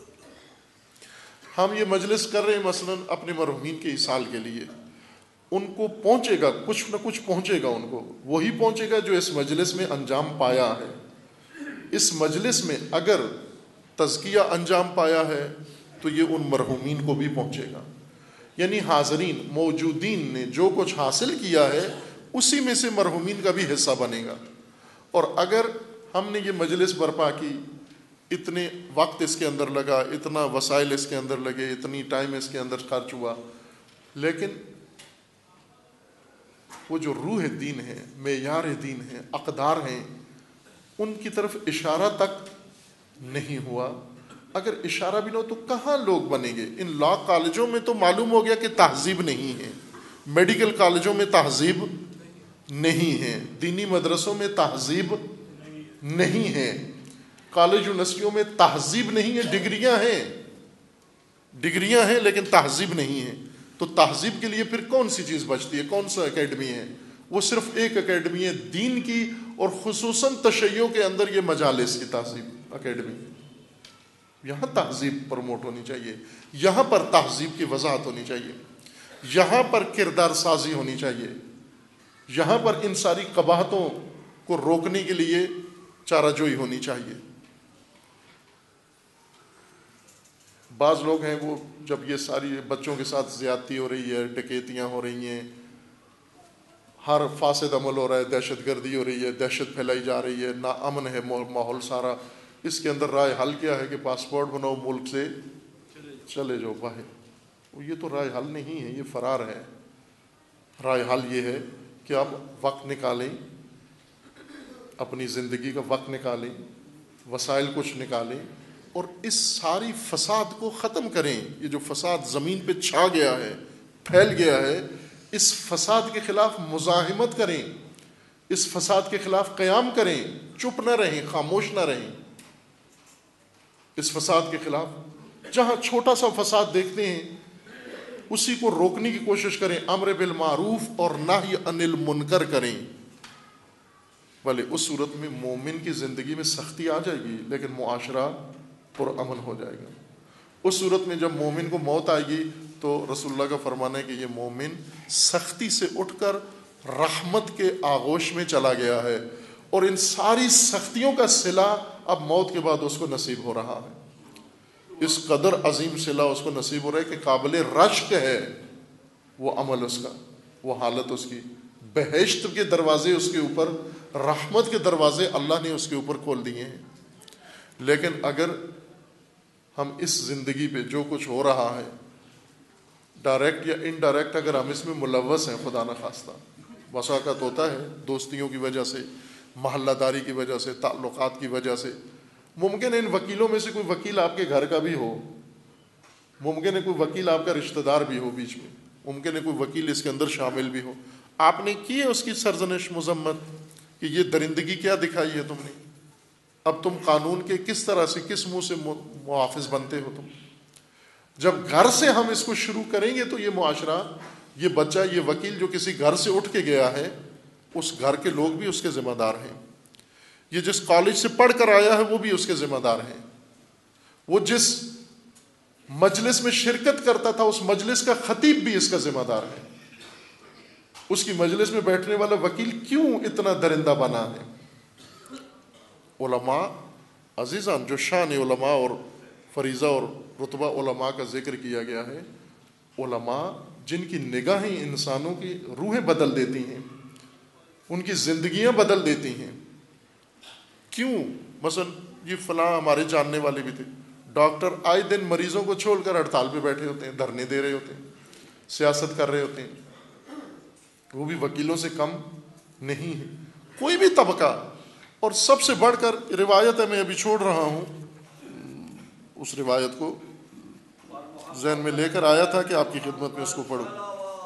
ہم یہ مجلس کر رہے ہیں مثلا اپنے مرحومین کے اصال کے لیے، ان کو پہنچے گا، کچھ نہ کچھ پہنچے گا، ان کو وہی پہنچے گا جو اس مجلس میں انجام پایا ہے. اس مجلس میں اگر تزکیہ انجام پایا ہے تو یہ ان مرحومین کو بھی پہنچے گا. یعنی حاضرین موجودین نے جو کچھ حاصل کیا ہے اسی میں سے مرحومین کا بھی حصہ بنے گا. اور اگر ہم نے یہ مجلس برپا کی، اتنے وقت اس کے اندر لگا، اتنا وسائل اس کے اندر لگے، اتنی ٹائم اس کے اندر خرچ ہوا، لیکن وہ جو روح دین ہے، معیار دین ہے، اقدار ہیں، ان کی طرف اشارہ تک نہیں ہوا. اگر اشارہ بھی نہ ہو تو کہاں لوگ بنیں گے؟ ان لا کالجوں میں تو معلوم ہو گیا کہ تہذیب نہیں ہے، میڈیکل کالجوں میں تہذیب نہیں ہے، دینی مدرسوں میں تہذیب نہیں ہے، کالج یونیورسٹیوں میں تہذیب نہیں ہے. ڈگریاں ہیں ڈگریاں ہیں لیکن تہذیب نہیں ہے. تو تہذیب کے لیے پھر کون سی چیز بچتی ہے؟ کون سا اکیڈمی ہے؟ وہ صرف ایک اکیڈمی ہے دین کی، اور خصوصاً تشیع کے اندر یہ مجالس کی تہذیب اکیڈمی. یہاں تہذیب پروموٹ ہونی چاہیے، یہاں پر تہذیب کی وضاحت ہونی چاہیے، یہاں پر کردار سازی ہونی چاہیے، یہاں پر ان ساری قباحتوں کو روکنے کے لیے چارہ جوئی ہونی چاہیے. بعض لوگ ہیں وہ جب یہ ساری بچوں کے ساتھ زیادتی ہو رہی ہے، ڈکیتیاں ہو رہی ہیں، ہر فاسد عمل ہو رہا ہے، دہشت گردی ہو رہی ہے، دہشت پھیلائی جا رہی ہے، ناامن ہے ماحول سارا، اس کے اندر رائے حل کیا ہے کہ پاسپورٹ بناؤ، ملک سے چلے جاؤ باہر. یہ تو رائے حل نہیں ہے، یہ فرار ہے. رائے حل یہ ہے کہ آپ وقت نکالیں، اپنی زندگی کا وقت نکالیں، وسائل کچھ نکالیں، اور اس ساری فساد کو ختم کریں. یہ جو فساد زمین پہ چھا گیا ہے، پھیل گیا ہے، اس فساد کے خلاف مزاحمت کریں، اس فساد کے خلاف قیام کریں، چپ نہ رہیں، خاموش نہ رہیں. اس فساد کے خلاف جہاں چھوٹا سا فساد دیکھتے ہیں اسی کو روکنے کی کوشش کریں، امر بالمعروف اور نہی عن المنکر کریں. بھلے اس صورت میں مومن کی زندگی میں سختی آ جائے گی لیکن معاشرہ پرامن ہو جائے گا. اس صورت میں جب مومن کو موت آئے گی تو رسول اللہ کا فرمانا ہے کہ یہ مومن سختی سے اٹھ کر رحمت کے آغوش میں چلا گیا ہے، اور ان ساری سختیوں کا صلہ اب موت کے بعد اس کو نصیب ہو رہا ہے. اس قدر عظیم صلہ اس کو نصیب ہو رہا ہے کہ قابل رشک ہے وہ عمل اس کا، وہ حالت اس کی. بہشت کے دروازے اس کے اوپر، رحمت کے دروازے اللہ نے اس کے اوپر کھول دیے ہیں. لیکن اگر ہم اس زندگی پہ جو کچھ ہو رہا ہے ڈائریکٹ یا انڈائریکٹ اگر ہم اس میں ملوث ہیں، خدا نہ خواستہ بس اوقات ہوتا ہے دوستیوں کی وجہ سے، محلہ داری کی وجہ سے، تعلقات کی وجہ سے، ممکن ہے ان وکیلوں میں سے کوئی وکیل آپ کے گھر کا بھی ہو، ممکن ہے کوئی وکیل آپ کا رشتہ دار بھی ہو بیچ میں، ممکن ہے کوئی وکیل اس کے اندر شامل بھی ہو. آپ نے کی ہے اس کی سرزنش، مذمت کہ یہ درندگی کیا دکھائی ہے تم نے، اب تم قانون کے کس طرح سے، کس منہ سے محافظ بنتے ہو تم. جب گھر سے ہم اس کو شروع کریں گے تو یہ معاشرہ، یہ بچہ، یہ وکیل جو کسی گھر سے اٹھ کے گیا ہے، اس گھر کے لوگ بھی اس کے ذمہ دار ہیں. یہ جس کالج سے پڑھ کر آیا ہے وہ بھی اس کے ذمہ دار ہیں. وہ جس مجلس میں شرکت کرتا تھا اس مجلس کا خطیب بھی اس کا ذمہ دار ہے. اس کی مجلس میں بیٹھنے والا وکیل کیوں اتنا درندہ بنا ہے؟ علماء عزیزان، جو شان علماء اور فریضہ اور رتبہ علماء کا ذکر کیا گیا ہے، علماء جن کی نگاہیں انسانوں کی روحیں بدل دیتی ہیں، ان کی زندگیاں بدل دیتی ہیں. کیوں؟ مثلا یہ فلاں ہمارے جاننے والے بھی تھے، ڈاکٹر آئے دن مریضوں کو چھوڑ کر ہڑتال پہ بیٹھے ہوتے ہیں، دھرنے دے رہے ہوتے ہیں، سیاست کر رہے ہوتے ہیں، وہ بھی وکیلوں سے کم نہیں ہے، کوئی بھی طبقہ۔ اور سب سے بڑھ کر روایت ہے، میں ابھی چھوڑ رہا ہوں، اس روایت کو ذہن میں لے کر آیا تھا کہ آپ کی خدمت میں اس کو پڑھوں۔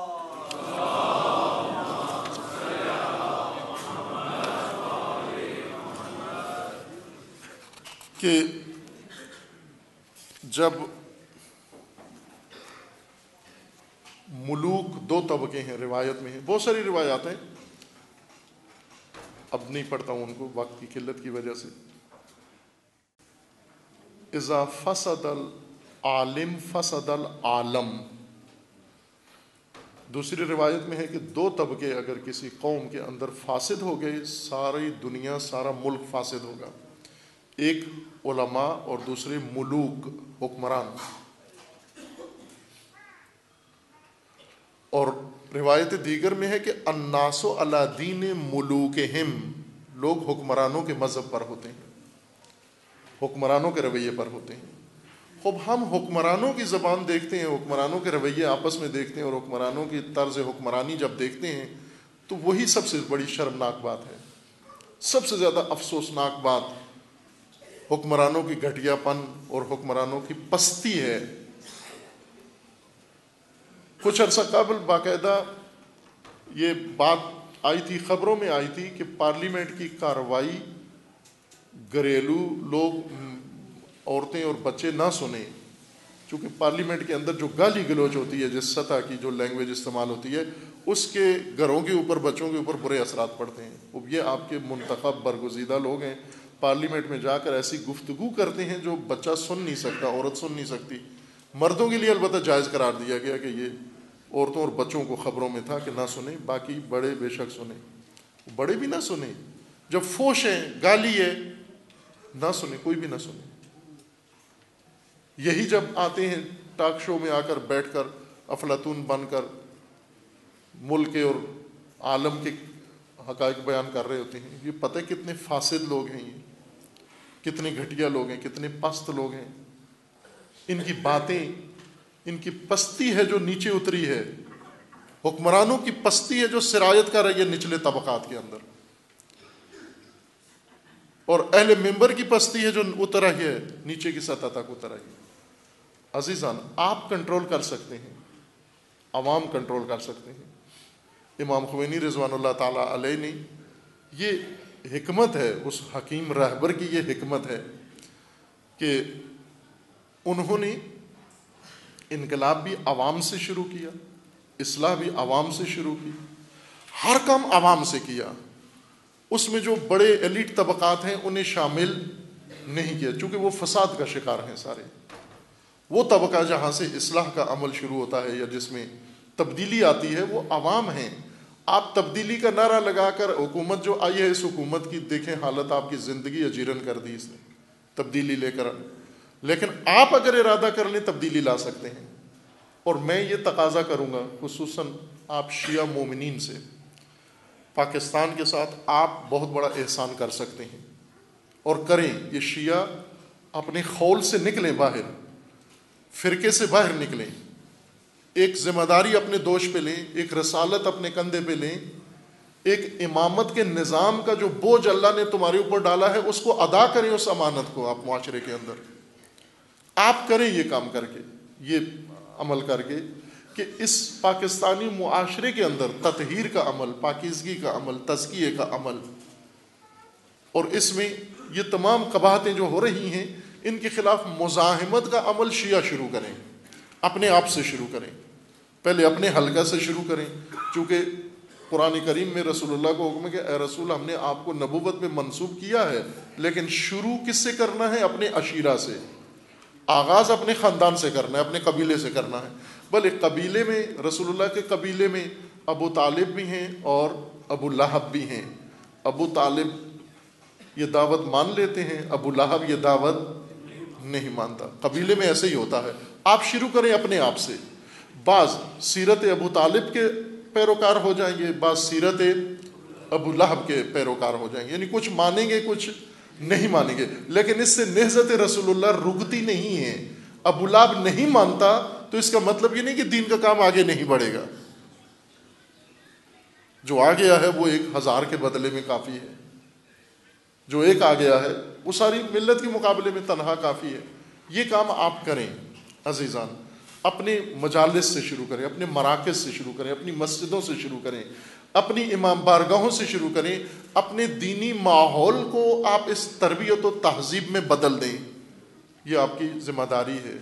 کہ جب ملوک دو طبقے ہیں، روایت میں ہیں، بہت ساری روایات ہیں، اب نہیں پڑھتا ہوں ان کو وقت کی قلت کی وجہ سے۔ اذا فسد العالم فسد العالم، دوسری روایت میں ہے کہ دو طبقے اگر کسی قوم کے اندر فاسد ہو گئے، ساری دنیا سارا ملک فاسد ہوگا، ایک علماء اور دوسرے ملوک، حکمران۔ اور روایت دیگر میں ہے کہ الناس علی دین ملوکہم، لوگ حکمرانوں کے مذہب پر ہوتے ہیں، حکمرانوں کے رویے پر ہوتے ہیں۔ خب ہم حکمرانوں کی زبان دیکھتے ہیں، حکمرانوں کے رویے آپس میں دیکھتے ہیں، اور حکمرانوں کی طرز حکمرانی جب دیکھتے ہیں تو وہی سب سے بڑی شرمناک بات ہے، سب سے زیادہ افسوسناک بات حکمرانوں کی گھٹیا پن اور حکمرانوں کی پستی ہے۔ کچھ عرصہ قبل باقاعدہ یہ بات آئی تھی، خبروں میں آئی تھی کہ پارلیمنٹ کی کارروائی گھریلو لوگ، عورتیں اور بچے نہ سنیں، چونکہ پارلیمنٹ کے اندر جو گالی گلوچ ہوتی ہے، جس سطح کی جو لینگویج استعمال ہوتی ہے، اس کے گھروں کے اوپر، بچوں کے اوپر برے اثرات پڑتے ہیں۔ اب یہ آپ کے منتخب برگزیدہ لوگ ہیں، پارلیمنٹ میں جا کر ایسی گفتگو کرتے ہیں جو بچہ سن نہیں سکتا، عورت سن نہیں سکتی۔ مردوں کے لیے البتہ جائز قرار دیا گیا کہ یہ عورتوں اور بچوں کو خبروں میں تھا کہ نہ سنیں، باقی بڑے بے شک سنیں، بڑے بھی نہ سنیں، جب فوش ہے، گالی ہے، نہ سنیں، کوئی بھی نہ سنیں۔ یہی جب آتے ہیں ٹاک شو میں آ کر بیٹھ کر افلاطون بن کر ملک کے اور عالم کے حقائق بیان کر رہے ہوتے ہیں، یہ پتہ ہے کتنے فاسد لوگ ہیں، یہ کتنے گھٹیا لوگ ہیں، کتنے پست لوگ ہیں، ان کی باتیں، ان کی پستی ہے جو نیچے اتری ہے، حکمرانوں کی پستی ہے جو سرایت کر رہی ہے نچلے طبقات کے اندر، اور اہل منبر کی پستی ہے جو اتر رہی ہے نیچے کی سطح تک اتر رہی ہے۔ عزیزان، آپ کنٹرول کر سکتے ہیں، عوام کنٹرول کر سکتے ہیں۔ امام خمینی رضوان اللہ تعالیٰ علیہ نے، یہ حکمت ہے اس حکیم رہبر کی، یہ حکمت ہے کہ انہوں نے انقلاب بھی عوام سے شروع کیا، اصلاح بھی عوام سے شروع کی، ہر کام عوام سے کیا، اس میں جو بڑے ایلیٹ طبقات ہیں انہیں شامل نہیں کیا، چونکہ وہ فساد کا شکار ہیں سارے۔ وہ طبقہ جہاں سے اصلاح کا عمل شروع ہوتا ہے یا جس میں تبدیلی آتی ہے وہ عوام ہیں۔ آپ تبدیلی کا نعرہ لگا کر، حکومت جو آئی ہے اس حکومت کی دیکھیں حالت، آپ کی زندگی اجیرن کر دی اس نے تبدیلی لے کر، لیکن آپ اگر ارادہ کر لیں تبدیلی لا سکتے ہیں۔ اور میں یہ تقاضا کروں گا خصوصاً آپ شیعہ مومنین سے، پاکستان کے ساتھ آپ بہت بڑا احسان کر سکتے ہیں اور کریں۔ یہ شیعہ اپنے خول سے نکلیں باہر، فرقے سے باہر نکلیں، ایک ذمہ داری اپنے دوش پہ لیں، ایک رسالت اپنے کندھے پہ لیں، ایک امامت کے نظام کا جو بوجھ اللہ نے تمہارے اوپر ڈالا ہے اس کو ادا کریں، اس امانت کو آپ معاشرے کے اندر آپ کریں، یہ کام کر کے، یہ عمل کر کے کہ اس پاکستانی معاشرے کے اندر تطہیر کا عمل، پاکیزگی کا عمل، تزکیے کا عمل، اور اس میں یہ تمام قباحتیں جو ہو رہی ہیں ان کے خلاف مزاحمت کا عمل شیعہ شروع کریں، اپنے آپ سے شروع کریں، پہلے اپنے حلقہ سے شروع کریں، چونکہ قرآن کریم میں رسول اللہ کو حکم ہے کہ اے رسول ہم نے آپ کو نبوت میں منسوب کیا ہے، لیکن شروع کس سے کرنا ہے؟ اپنے عشیرہ سے، آغاز اپنے خاندان سے کرنا ہے، اپنے قبیلے سے کرنا ہے۔ بلے قبیلے میں، رسول اللہ کے قبیلے میں ابو طالب بھی ہیں اور ابو لہب بھی ہیں۔ ابو طالب یہ دعوت مان لیتے ہیں، ابو لہب یہ دعوت نہیں مانتا۔ قبیلے میں ایسے ہی ہوتا ہے، آپ شروع کریں اپنے آپ سے۔ بعض سیرت ابو طالب کے پیروکار ہو جائیں گے، بعض سیرت ابو لہب کے پیروکار ہو جائیں گے، یعنی کچھ مانیں گے، کچھ نہیں مانیں گے. لیکن اس سے نہضت رسول اللہ رکتی نہیں ہے. ابو لہب نہیں مانتا تو اس کا مطلب یہ نہیں کہ دین کا کام آگے نہیں بڑھے گا. جو آ گیا ہے وہ ایک ہزار کے بدلے میں کافی ہے. جو ایک آ گیا ہے وہ ساری ملت کے مقابلے میں تنہا کافی ہے. یہ کام آپ کریں عزیزان. اپنے مجالس سے شروع کریں, اپنے مراکز سے شروع کریں, اپنی مسجدوں سے شروع کریں, اپنی امام بارگاہوں سے شروع کریں. اپنے دینی ماحول کو آپ اس تربیت و تہذیب میں بدل دیں. یہ آپ کی ذمہ داری ہے,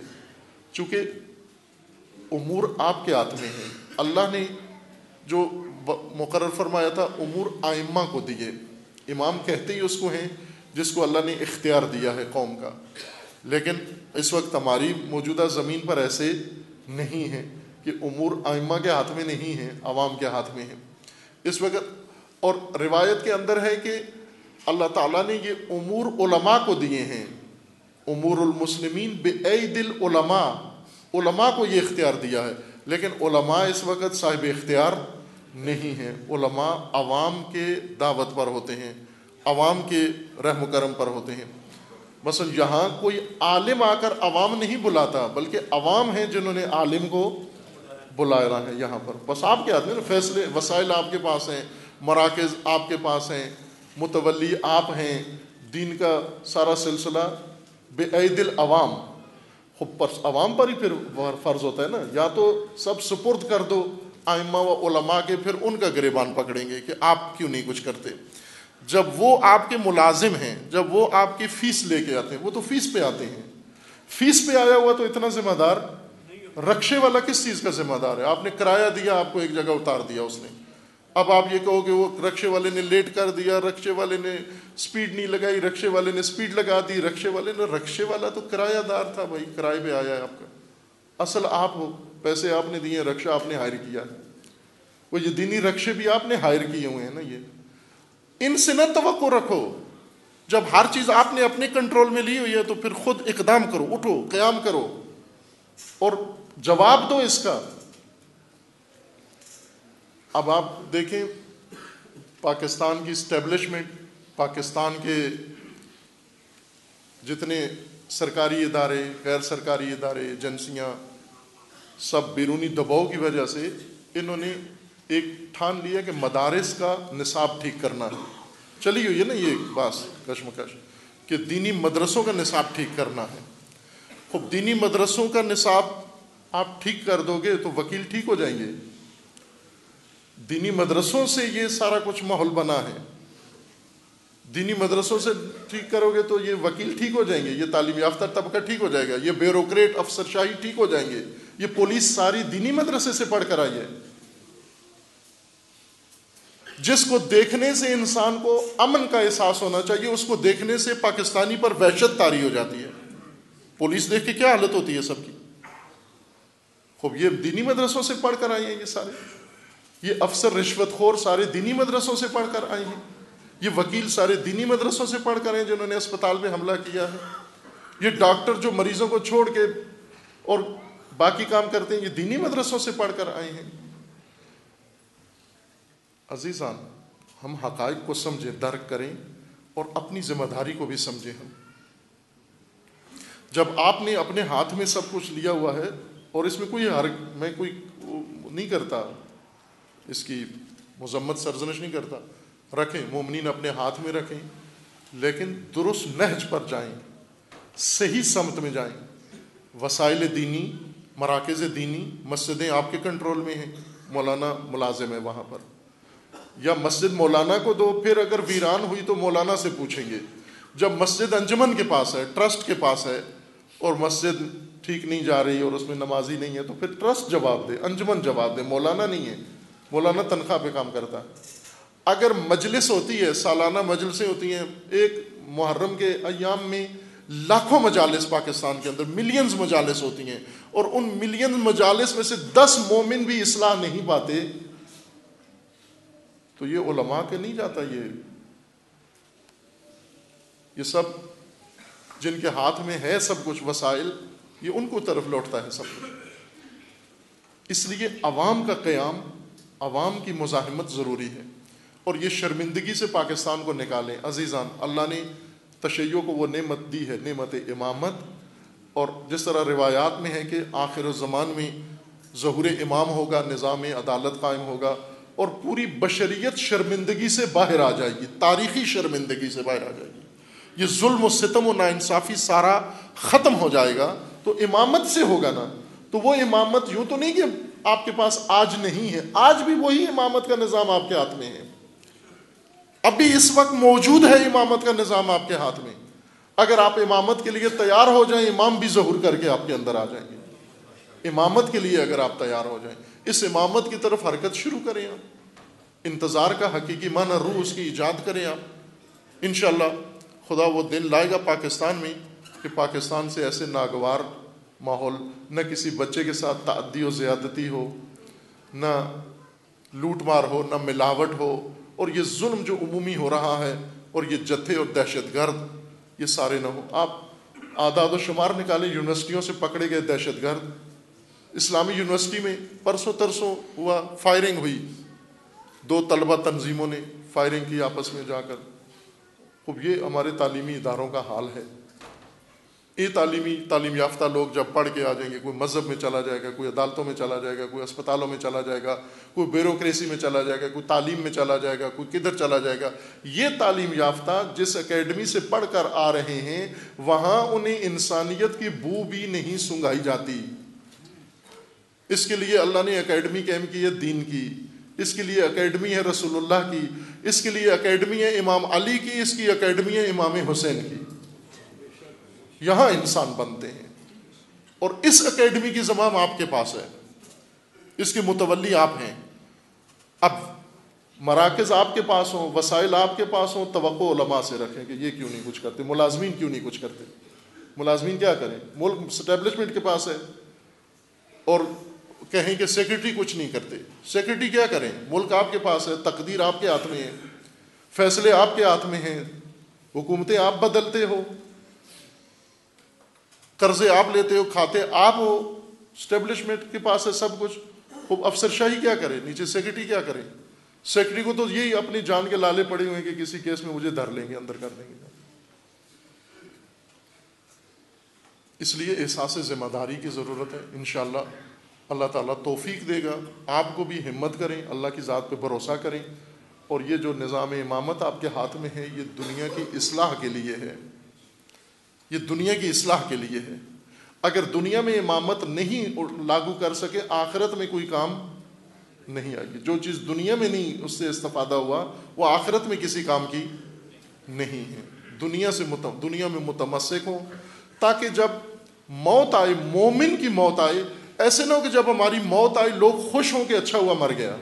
چونکہ امور آپ کے ہاتھ میں ہیں. اللہ نے جو مقرر فرمایا تھا امور ائمہ کو دیے. امام کہتے ہی اس کو ہیں جس کو اللہ نے اختیار دیا ہے قوم کا. لیکن اس وقت ہماری موجودہ زمین پر ایسے نہیں ہے کہ امور ائمہ کے ہاتھ میں نہیں ہیں, عوام کے ہاتھ میں ہیں اس وقت. اور روایت کے اندر ہے کہ اللہ تعالیٰ نے یہ امور علماء کو دیے ہیں. امور المسلمین بأید العلماء, علماء کو یہ اختیار دیا ہے. لیکن علماء اس وقت صاحب اختیار نہیں ہیں. علماء عوام کے دعوت پر ہوتے ہیں, عوام کے رحم و کرم پر ہوتے ہیں. مثلا یہاں کوئی عالم آ کر عوام نہیں بلاتا, بلکہ عوام ہیں جنہوں نے عالم کو بلایا ہے یہاں پر. بس آپ کے ہاتھ میں فیصلے, وسائل آپ کے پاس ہیں, مراکز آپ کے پاس ہیں, متولی آپ ہیں. دین کا سارا سلسلہ بأید العوام, خود پر عوام پر ہی پھر فرض ہوتا ہے نا. یا تو سب سپرد کر دو ائمہ و علماء کے, پھر ان کا گریبان پکڑیں گے کہ آپ کیوں نہیں کچھ کرتے. جب وہ آپ کے ملازم ہیں, جب وہ آپ کی فیس لے کے آتے ہیں, وہ تو فیس پہ آتے ہیں, فیس پہ آیا ہوا تو اتنا ذمہ دار. رکشے والا کس چیز کا ذمہ دار ہے؟ آپ نے کرایہ دیا, آپ کو ایک جگہ اتار دیا اس نے. اب آپ یہ کہو کہ وہ رکشے والے نے لیٹ کر دیا, رکشے والے نے سپیڈ نہیں لگائی, رکشے والے نے سپیڈ لگا دی, رکشے والے نے رکشے والا تو کرایہ دار تھا بھائی, کرائے پہ آیا ہے آپ کا. اصل آپ ہو, پیسے آپ نے دیے, رکشہ آپ نے ہائر کیا ہے. وہ یہ دینی رکشے بھی آپ نے ہائر کیے ہوئے ہیں نا. یہ ان سے نہ توقع رکھو. جب ہر چیز آپ نے اپنے کنٹرول میں لی ہوئی ہے تو پھر خود اقدام کرو, اٹھو, قیام کرو اور جواب دو اس کا. اب آپ دیکھیں پاکستان کی اسٹیبلشمنٹ, پاکستان کے جتنے سرکاری ادارے, غیر سرکاری ادارے, ایجنسیاں, سب بیرونی دباؤ کی وجہ سے انہوں نے ایک ٹھان لیا کہ مدارس کا نصاب ٹھیک کرنا ہے. چلی ہوئی ہے نا یہ بات کشمکش کہ دینی مدرسوں کا نصاب ٹھیک کرنا ہے. خب دینی مدرسوں کا نصاب آپ ٹھیک کر دو گے تو وکیل ٹھیک ہو جائیں گے. دینی مدرسوں سے یہ سارا کچھ ماحول بنا ہے. دینی مدرسوں سے ٹھیک کرو گے تو یہ وکیل ٹھیک ہو جائیں گے, یہ تعلیم یافتہ طبقہ ٹھیک ہو جائے گا, یہ بیوروکریٹ افسر شاہی ٹھیک ہو جائیں گے, یہ پولیس ساری دینی مدرسے سے پڑھ کر آئی ہے. جس کو دیکھنے سے انسان کو امن کا احساس ہونا چاہیے, اس کو دیکھنے سے پاکستانی پر وحشت طاری ہو جاتی ہے. پولیس دیکھ کے کیا حالت ہوتی ہے سب کی. خوب یہ دینی مدرسوں سے پڑھ کر آئے ہیں, یہ سارے یہ افسر رشوت خور سارے دینی مدرسوں سے پڑھ کر آئے ہیں, یہ وکیل سارے دینی مدرسوں سے پڑھ کر آئے ہیں جنہوں نے اسپتال میں حملہ کیا ہے, یہ ڈاکٹر جو مریضوں کو چھوڑ کے اور باقی کام کرتے ہیں یہ دینی مدرسوں سے پڑھ کر آئے ہیں. عزیزان, ہم حقائق کو سمجھیں, درک کریں اور اپنی ذمہ داری کو بھی سمجھیں. ہم جب آپ نے اپنے ہاتھ میں سب کچھ لیا ہوا ہے, اور اس میں کوئی ہر میں کوئی نہیں کرتا, اس کی مذمت سرزنش نہیں کرتا, رکھیں, مومنین اپنے ہاتھ میں رکھیں, لیکن درست نہج پر جائیں, صحیح سمت میں جائیں. وسائل دینی, مراکز دینی, مسجدیں آپ کے کنٹرول میں ہیں, مولانا ملازم ہے وہاں پر, یا مسجد مولانا کو دو, پھر اگر ویران ہوئی تو مولانا سے پوچھیں گے. جب مسجد انجمن کے پاس ہے, ٹرسٹ کے پاس ہے, اور مسجد ٹھیک نہیں جا رہی اور اس میں نمازی نہیں ہے تو پھر ٹرسٹ جواب دے, انجمن جواب دے, مولانا نہیں ہے. مولانا تنخواہ پہ کام کرتا ہے. اگر مجلس ہوتی ہے, سالانہ مجلسیں ہوتی ہیں, ایک محرم کے ایام میں لاکھوں مجالس پاکستان کے اندر, ملینز مجالس ہوتی ہیں, اور ان ملین مجالس میں سے دس مومن بھی اصلاح نہیں پاتے تو یہ علماء کے نہیں جاتا. یہ یہ سب جن کے ہاتھ میں ہے سب کچھ وسائل, یہ ان کو طرف لوٹتا ہے سب کچھ. اس لیے عوام کا قیام, عوام کی مزاحمت ضروری ہے, اور یہ شرمندگی سے پاکستان کو نکالیں. عزیزان, اللہ نے تشیع کو وہ نعمت دی ہے، نعمت امامت. اور جس طرح روایات میں ہے کہ آخر الزمان میں ظہور امام ہوگا، نظام عدالت قائم ہوگا اور پوری بشریت شرمندگی سے باہر آ جائے گی، تاریخی شرمندگی سے باہر آ جائے گی. یہ ظلم و ستم و ناانصافی سارا ختم ہو جائے گا تو امامت سے ہوگا نا. تو وہ امامت یوں تو نہیں کہ آپ کے پاس آج نہیں ہے، آج بھی وہی امامت کا نظام آپ کے ہاتھ میں ہے. ابھی اس وقت موجود ہے امامت کا نظام آپ کے ہاتھ میں. اگر آپ امامت کے لیے تیار ہو جائیں، امام بھی ظہور کر کے آپ کے اندر آ جائیں گے. امامت کے لیے اگر آپ تیار ہو جائیں، اس امامت کی طرف حرکت شروع کریں. آپ انتظار کا حقیقی معنی روح اس کی ایجاد کریں. آپ انشاءاللہ خدا وہ دن لائے گا پاکستان میں کہ پاکستان سے ایسے ناگوار ماحول، نہ کسی بچے کے ساتھ تعدی و زیادتی ہو، نہ لوٹ مار ہو، نہ ملاوٹ ہو، اور یہ ظلم جو عمومی ہو رہا ہے اور یہ جتھے اور دہشت گرد یہ سارے نہ ہو. آپ اعداد و شمار نکالیں یونیورسٹیوں سے پکڑے گئے دہشت گرد. اسلامی یونیورسٹی میں پرسوں ترسوں ہوا، فائرنگ ہوئی، دو طلبہ تنظیموں نے فائرنگ کی آپس میں جا کر. خب یہ ہمارے تعلیمی اداروں کا حال ہے. یہ تعلیمی تعلیم یافتہ لوگ جب پڑھ کے آ جائیں گے، کوئی مذہب میں چلا جائے گا، کوئی عدالتوں میں چلا جائے گا، کوئی اسپتالوں میں چلا جائے گا، کوئی بیوروکریسی میں چلا جائے گا، کوئی تعلیم میں چلا جائے گا، کوئی کدھر چلا جائے گا. یہ تعلیم یافتہ جس اکیڈمی سے پڑھ کر آ رہے ہیں وہاں انہیں انسانیت کی بو بھی نہیں سنگھائی جاتی. اس کے لیے اللہ نے اکیڈمی قائم کی ہے دین کی، اس کے لیے اکیڈمی ہے رسول اللہ کی، اس کے لیے اکیڈمی ہے امام علی کی، اس کی اکیڈمی ہے امام حسین کی. یہاں انسان بنتے ہیں اور اس اکیڈمی کی زمام آپ کے پاس ہے، اس کے متولی آپ ہیں. اب مراکز آپ کے پاس ہوں، وسائل آپ کے پاس ہوں، توقع علماء سے رکھیں کہ یہ کیوں نہیں کچھ کرتے، ملازمین کیوں نہیں کچھ کرتے. ملازمین کیا کریں؟ ملک اسٹیبلشمنٹ کے پاس ہے اور کہیں کہ سیکرٹری کچھ نہیں کرتے. سیکرٹری کیا کریں؟ ملک آپ کے پاس ہے، تقدیر آپ کے ہاتھ میں ہے، فیصلے آپ کے ہاتھ میں ہیں، حکومتیں آپ بدلتے ہو، قرضے آپ لیتے ہو، کھاتے آپ ہو، اسٹیبلشمنٹ کے پاس ہے سب کچھ. افسر شاہی کیا کرے؟ نیچے سیکرٹری کیا کرے؟ سیکرٹری کو تو یہی اپنی جان کے لالے پڑے ہوئے کہ کسی کیس میں مجھے دھر لیں گے، اندر کر دیں گے. اس لیے احساس ذمہ داری کی ضرورت ہے. انشاءاللہ اللہ تعالیٰ توفیق دے گا. آپ کو بھی ہمت کریں، اللہ کی ذات پہ بھروسہ کریں. اور یہ جو نظام امامت آپ کے ہاتھ میں ہے یہ دنیا کی اصلاح کے لیے ہے، یہ دنیا کی اصلاح کے لیے ہے. اگر دنیا میں امامت نہیں لاگو کر سکے آخرت میں کوئی کام نہیں آئے گی. جو چیز دنیا میں نہیں اس سے استفادہ ہوا وہ آخرت میں کسی کام کی نہیں ہے. دنیا سے متم دنیا میں متمسک ہوں تاکہ جب موت آئے، مومن کی موت آئے، ایسے نہ ہو کہ جب ہماری موت آئی لوگ خوش ہوں کہ اچھا ہوا مر گیا.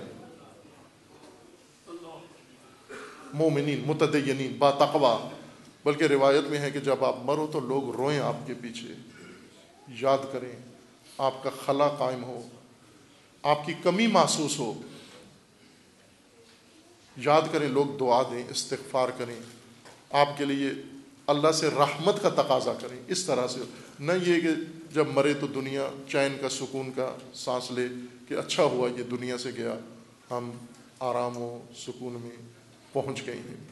مومنین متدینین با تقوی، بلکہ روایت میں ہے کہ جب آپ مرو تو لوگ روئیں آپ کے پیچھے، یاد کریں، آپ کا خلا قائم ہو، آپ کی کمی محسوس ہو، یاد کریں، لوگ دعا دیں، استغفار کریں، آپ کے لیے اللہ سے رحمت کا تقاضا کریں. اس طرح سے نہ یہ کہ جب مرے تو دنیا چین کا سکون کا سانس لے کہ اچھا ہوا یہ دنیا سے گیا، ہم آرام و سکون میں پہنچ گئے ہیں.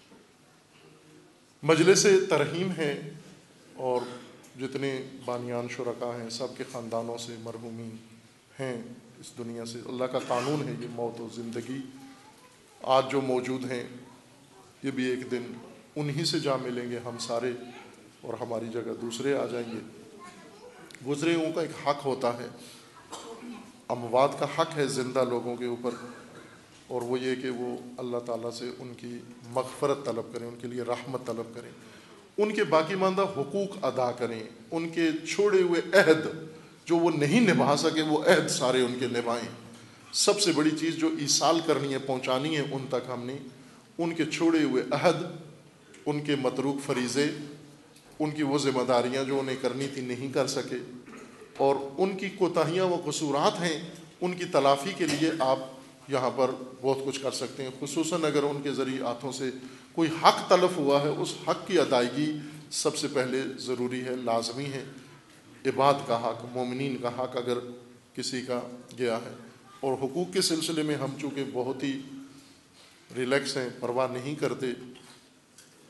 مجلس ترحیم ہے اور جتنے بانیان شرکا ہیں سب کے خاندانوں سے مرحومین ہیں اس دنیا سے. اللہ کا قانون ہے یہ موت و زندگی. آج جو موجود ہیں یہ بھی ایک دن انہی سے جا ملیں گے ہم سارے، اور ہماری جگہ دوسرے آ جائیں گے. گزرے ہوں کا ایک حق ہوتا ہے، اموات کا حق ہے زندہ لوگوں کے اوپر، اور وہ یہ کہ وہ اللہ تعالیٰ سے ان کی مغفرت طلب کریں، ان کے لیے رحمت طلب کریں، ان کے باقی ماندہ حقوق ادا کریں، ان کے چھوڑے ہوئے عہد جو وہ نہیں نبھا سکے وہ عہد سارے ان کے نبھائیں. سب سے بڑی چیز جو ایصال کرنی ہے، پہنچانی ہے ان تک ہم نے، ان کے چھوڑے ہوئے عہد، ان کے متروک فریضے، ان کی وہ ذمہ داریاں جو انہیں کرنی تھی نہیں کر سکے، اور ان کی کوتاہیاں و قصورات ہیں ان کی تلافی کے لیے آپ یہاں پر بہت کچھ کر سکتے ہیں. خصوصاً اگر ان کے ذریعے ہاتھوں سے کوئی حق تلف ہوا ہے اس حق کی ادائیگی سب سے پہلے ضروری ہے، لازمی ہے. عباد کا حق، مومنین کا حق اگر کسی کا گیا ہے. اور حقوق کے سلسلے میں ہم چونکہ بہت ہی ریلیکس ہیں، پرواہ نہیں کرتے.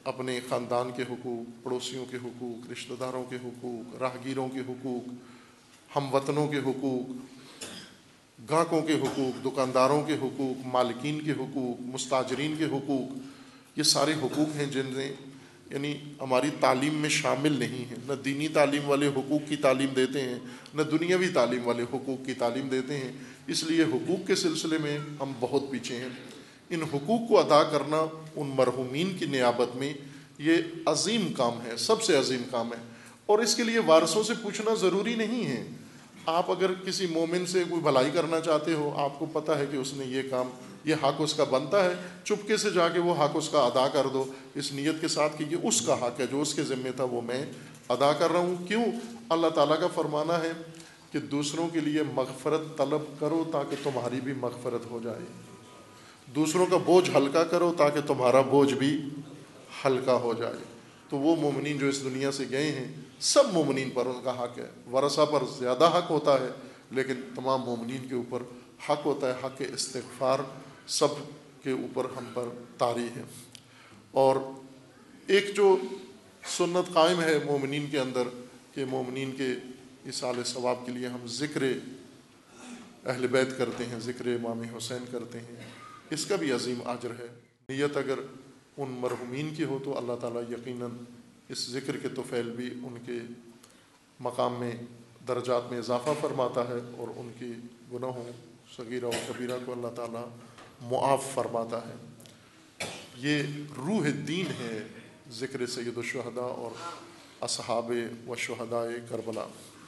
اپنے خاندان کے حقوق، پڑوسیوں کے حقوق، رشتہ داروں کے حقوق، راہگیروں کے حقوق، ہم وطنوں کے حقوق، گاہکوں کے حقوق، دکانداروں کے حقوق، مالکین کے حقوق، مستاجرین کے حقوق، یہ سارے حقوق ہیں جن نے یعنی ہماری تعلیم میں شامل نہیں ہیں۔ نہ دینی تعلیم والے حقوق کی تعلیم دیتے ہیں، نہ دنیاوی تعلیم والے حقوق کی تعلیم دیتے ہیں، اس لیے حقوق کے سلسلے میں ہم بہت پیچھے ہیں۔ ان حقوق کو ادا کرنا ان مرحومین کی نیابت میں یہ عظیم کام ہے، سب سے عظیم کام ہے، اور اس کے لیے وارثوں سے پوچھنا ضروری نہیں ہے۔ آپ اگر کسی مومن سے کوئی بھلائی کرنا چاہتے ہو، آپ کو پتہ ہے کہ اس نے یہ کام، یہ حق اس کا بنتا ہے، چپکے سے جا کے وہ حق اس کا ادا کر دو، اس نیت کے ساتھ کہ یہ اس کا حق ہے، جو اس کے ذمہ تھا وہ میں ادا کر رہا ہوں۔ کیوں؟ اللہ تعالیٰ کا فرمانا ہے کہ دوسروں کے لیے مغفرت طلب کرو تاکہ تمہاری بھی مغفرت ہو جائے، دوسروں کا بوجھ ہلکا کرو تاکہ تمہارا بوجھ بھی ہلکا ہو جائے۔ تو وہ مومنین جو اس دنیا سے گئے ہیں، سب مومنین پر ان کا حق ہے، ورثہ پر زیادہ حق ہوتا ہے، لیکن تمام مومنین کے اوپر حق ہوتا ہے۔ حق استغفار سب کے اوپر ہم پر طاری ہے۔ اور ایک جو سنت قائم ہے مومنین کے اندر کہ مومنین کے ایصال ثواب کے لیے ہم ذکر اہل بیت کرتے ہیں، ذکر امام حسین کرتے ہیں، اس کا بھی عظیم اجر ہے۔ نیت اگر ان مرحومین کی ہو تو اللہ تعالیٰ یقیناً اس ذکر کے طفیل بھی ان کے مقام میں درجات میں اضافہ فرماتا ہے، اور ان کی گناہوں صغیرہ و کبیرہ کو اللہ تعالیٰ معاف فرماتا ہے۔ یہ روح دین ہے ذکر سید الشہداء اور اصحاب و شہداء کربلا۔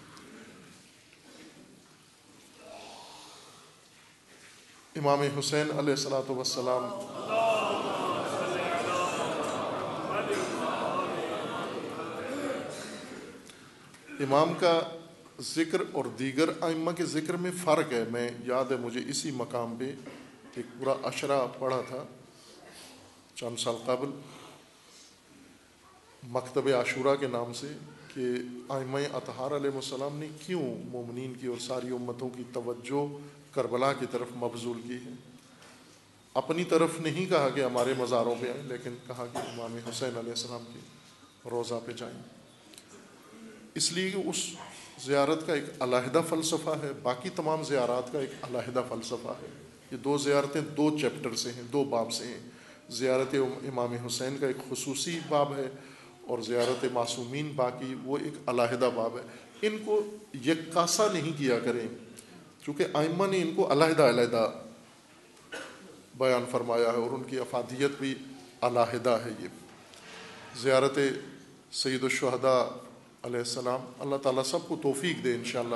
امام حسین علیہ الصلوۃ والسلام امام کا ذکر اور دیگر ائمہ کے ذکر میں فرق ہے۔ میں یاد ہے مجھے اسی مقام پہ ایک پورا اشرا پڑھا تھا چند سال قبل مکتب عاشورہ کے نام سے، کہ ائمہ اطہار علیہ السلام نے کیوں مومنین کی اور ساری امتوں کی توجہ کربلا کی طرف مبذول کی ہے۔ اپنی طرف نہیں کہا کہ ہمارے مزاروں پہ آئیں، لیکن کہا کہ امام حسین علیہ السلام کے روضہ پہ جائیں، اس لیے کہ اس زیارت کا ایک علیحدہ فلسفہ ہے، باقی تمام زیارات کا ایک علیحدہ فلسفہ ہے۔ یہ دو زیارتیں دو چیپٹر سے ہیں، دو باب سے ہیں۔ زیارت امام حسین کا ایک خصوصی باب ہے، اور زیارت معصومین باقی وہ ایک علیحدہ باب ہے۔ ان کو یکاسا نہیں کیا کریں، چونکہ ائمہ نے ان کو علیحدہ علیحدہ بیان فرمایا ہے، اور ان کی افادیت بھی علیحدہ ہے۔ یہ زیارت سید الشہداء علیہ السلام، اللہ تعالیٰ سب کو توفیق دے انشاءاللہ۔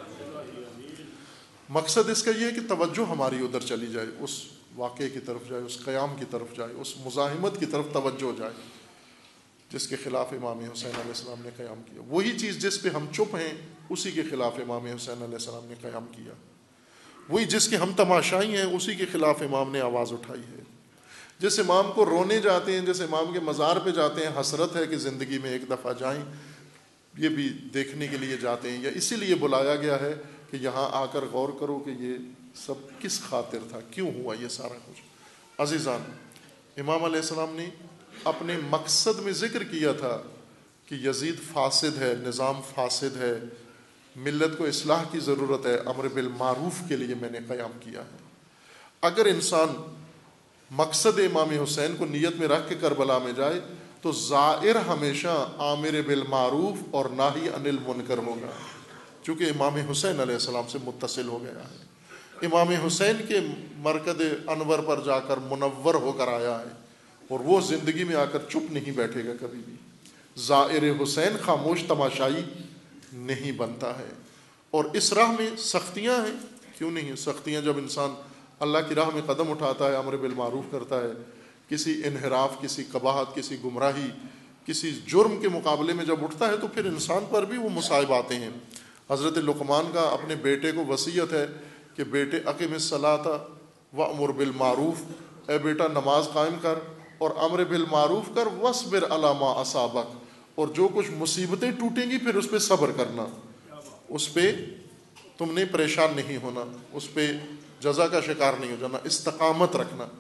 مقصد اس کا یہ ہے کہ توجہ ہماری ادھر چلی جائے، اس واقعے کی طرف جائے، اس قیام کی طرف جائے، اس مزاحمت کی طرف توجہ جائے جس کے خلاف امام حسین علیہ السلام نے قیام کیا۔ وہی چیز جس پہ ہم چپ ہیں اسی کے خلاف امام حسین علیہ السلام نے قیام کیا، وہی جس کے ہم تماشائی ہیں اسی کے خلاف امام نے آواز اٹھائی ہے۔ جس امام کو رونے جاتے ہیں، جس امام کے مزار پہ جاتے ہیں، حسرت ہے کہ زندگی میں ایک دفعہ جائیں، یہ بھی دیکھنے کے لیے جاتے ہیں، یا اسی لیے بلایا گیا ہے کہ یہاں آ کر غور کرو کہ یہ سب کس خاطر تھا، کیوں ہوا یہ سارا کچھ۔ عزیزان، امام علیہ السلام نے اپنے مقصد میں ذکر کیا تھا کہ یزید فاسد ہے، نظام فاسد ہے، ملت کو اصلاح کی ضرورت ہے، امر بالمعروف کے لیے میں نے قیام کیا ہے۔ اگر انسان مقصد امام حسین کو نیت میں رکھ کے کربلا میں جائے تو زائر ہمیشہ آمر بالمعروف اور ناہی عن المنکر ہوگا، چونکہ امام حسین علیہ السلام سے متصل ہو گیا ہے، امام حسین کے مرکز انور پر جا کر منور ہو کر آیا ہے، اور وہ زندگی میں آ کر چپ نہیں بیٹھے گا کبھی بھی۔ زائر حسین خاموش تماشائی نہیں بنتا ہے، اور اس راہ میں سختیاں ہیں، کیوں نہیں ہیں سختیاں؟ جب انسان اللہ کی راہ میں قدم اٹھاتا ہے، امر بالمعروف کرتا ہے، کسی انحراف، کسی قباحت، کسی گمراہی، کسی جرم کے مقابلے میں جب اٹھتا ہے تو پھر انسان پر بھی وہ مصائب آتے ہیں۔ حضرت لقمان کا اپنے بیٹے کو وصیت ہے کہ بیٹے اقم الصلاۃ وامر بالمعروف، اے بیٹا نماز قائم کر اور امر بالمعروف کر، واصبر علی ما اصابک، اور جو کچھ مصیبتیں ٹوٹیں گی پھر اس پہ صبر کرنا، اس پہ تم نے پریشان نہیں ہونا، اس پہ جزا کا شکار نہیں ہو جانا، استقامت رکھنا۔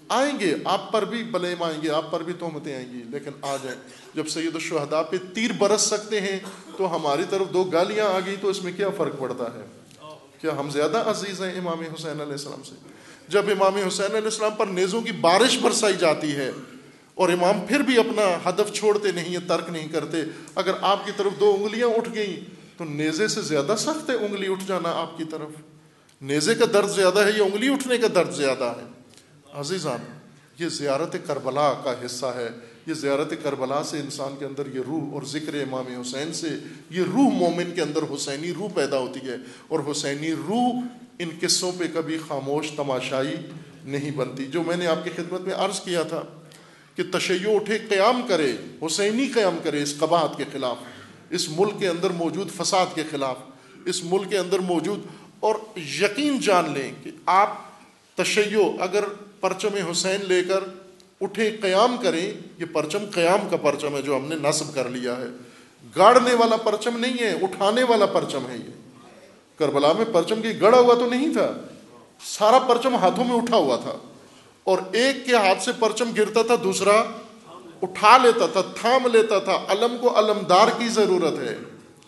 آئیں گے آپ پر بھی بلیم آئیں گے, آپ پر بھی تہمتیں آئیں گی, لیکن آ جائیں. جب سید الشہداء پہ تیر برس سکتے ہیں تو ہماری طرف دو گالیاں آ گئی تو اس میں کیا فرق پڑتا ہے؟ کیا ہم زیادہ عزیز ہیں امام حسین علیہ السلام سے؟ جب امام حسین علیہ السلام پر نیزوں کی بارش برسائی جاتی ہے اور امام پھر بھی اپنا ہدف چھوڑتے نہیں ہیں, ترک نہیں کرتے, اگر آپ کی طرف دو انگلیاں اٹھ گئیں تو نیزے سے زیادہ سخت ہے انگلی اٹھ جانا آپ کی طرف. نیزے کا درد زیادہ ہے یا انگلی اٹھنے کا درد زیادہ ہے؟ عزیزان, یہ زیارت کربلا کا حصہ ہے. یہ زیارت کربلا سے انسان کے اندر یہ روح, اور ذکر امام حسین سے یہ روح مومن کے اندر حسینی روح پیدا ہوتی ہے, اور حسینی روح ان قصوں پہ کبھی خاموش تماشائی نہیں بنتی. جو میں نے آپ کی خدمت میں عرض کیا تھا کہ تشیع اٹھے قیام کرے, حسینی قیام کرے اس قباحت کے خلاف, اس ملک کے اندر موجود فساد کے خلاف, اس ملک کے اندر موجود, اور یقین جان لیں کہ آپ تشیع اگر پرچم حسین لے کر اٹھے قیام کریں, یہ پرچم قیام کا پرچم ہے جو ہم نے نصب کر لیا ہے, گاڑنے والا پرچم نہیں ہے, اٹھانے والا پرچم ہے. یہ کربلا میں پرچم کی گڑا ہوا تو نہیں تھا, سارا پرچم ہاتھوں میں اٹھا ہوا تھا, اور ایک کے ہاتھ سے پرچم گرتا تھا دوسرا اٹھا لیتا تھا, تھام لیتا تھا. علم کو علمدار کی ضرورت ہے,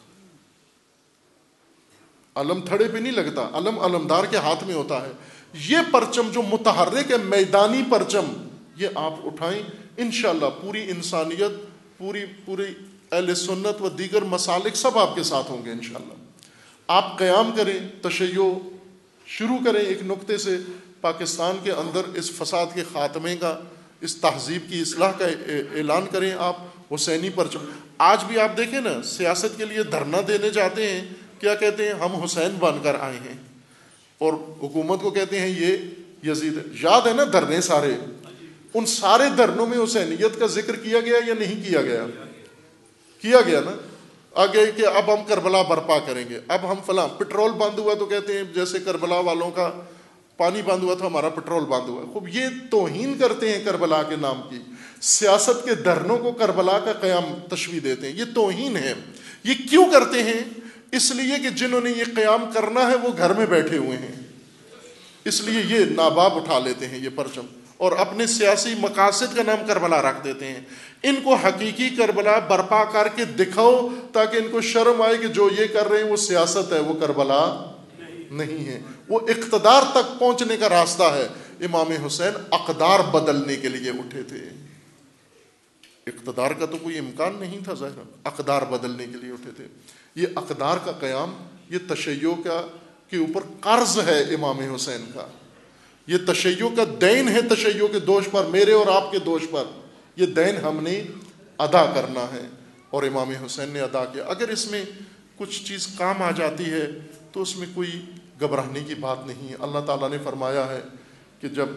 علم تھڑے پہ نہیں لگتا, علم علمدار کے ہاتھ میں ہوتا ہے. یہ پرچم جو متحرک ہے, میدانی پرچم, یہ آپ اٹھائیں, انشاءاللہ پوری انسانیت, پوری پوری اہل سنت و دیگر مسالک سب آپ کے ساتھ ہوں گے انشاءاللہ. آپ قیام کریں, تشیع شروع کریں ایک نقطے سے. پاکستان کے اندر اس فساد کے خاتمے کا, اس تہذیب کی اصلاح کا اعلان کریں آپ. حسینی پرچم آج بھی آپ دیکھیں نا, سیاست کے لیے دھرنا دینے جاتے ہیں, کیا کہتے ہیں؟ ہم حسین بن کر آئے ہیں, اور حکومت کو کہتے ہیں یہ یزید ہے. یاد ہے نا دھرنے سارے, ان سارے دھرنوں میں حسینیت کا ذکر کیا گیا یا نہیں کیا گیا؟ کیا گیا نا. آگے کہ اب ہم کربلا برپا کریں گے, اب ہم فلاں, پٹرول بند ہوا تو کہتے ہیں جیسے کربلا والوں کا پانی بند ہوا تھا ہمارا پٹرول بند ہوا. خوب یہ توہین کرتے ہیں کربلا کے نام کی, سیاست کے دھرنوں کو کربلا کا قیام تشبیہ دیتے ہیں. یہ توہین ہے. یہ کیوں کرتے ہیں؟ اس لیے کہ جنہوں نے یہ قیام کرنا ہے وہ گھر میں بیٹھے ہوئے ہیں, اس لیے یہ ناباب اٹھا لیتے ہیں یہ پرچم, اور اپنے سیاسی مقاصد کا نام کربلا رکھ دیتے ہیں. ان کو حقیقی کربلا برپا کر کے دکھاؤ تاکہ ان کو شرم آئے کہ جو یہ کر رہے ہیں وہ سیاست ہے, وہ کربلا نہیں ہے, وہ اقتدار تک پہنچنے کا راستہ ہے. امام حسین اقدار بدلنے کے لیے اٹھے تھے, اقتدار کا تو کوئی امکان نہیں تھا ظاہر, اقدار بدلنے کے لیے اٹھے تھے. یہ اقدار کا قیام, یہ تشیع کا کے اوپر قرض ہے امام حسین کا, یہ تشیع کا دین ہے, تشیع کے دوش پر, میرے اور آپ کے دوش پر, یہ دین ہم نے ادا کرنا ہے, اور امام حسین نے ادا کیا. اگر اس میں کچھ چیز کام آ جاتی ہے تو اس میں کوئی گھبرانے کی بات نہیں ہے. اللہ تعالیٰ نے فرمایا ہے کہ جب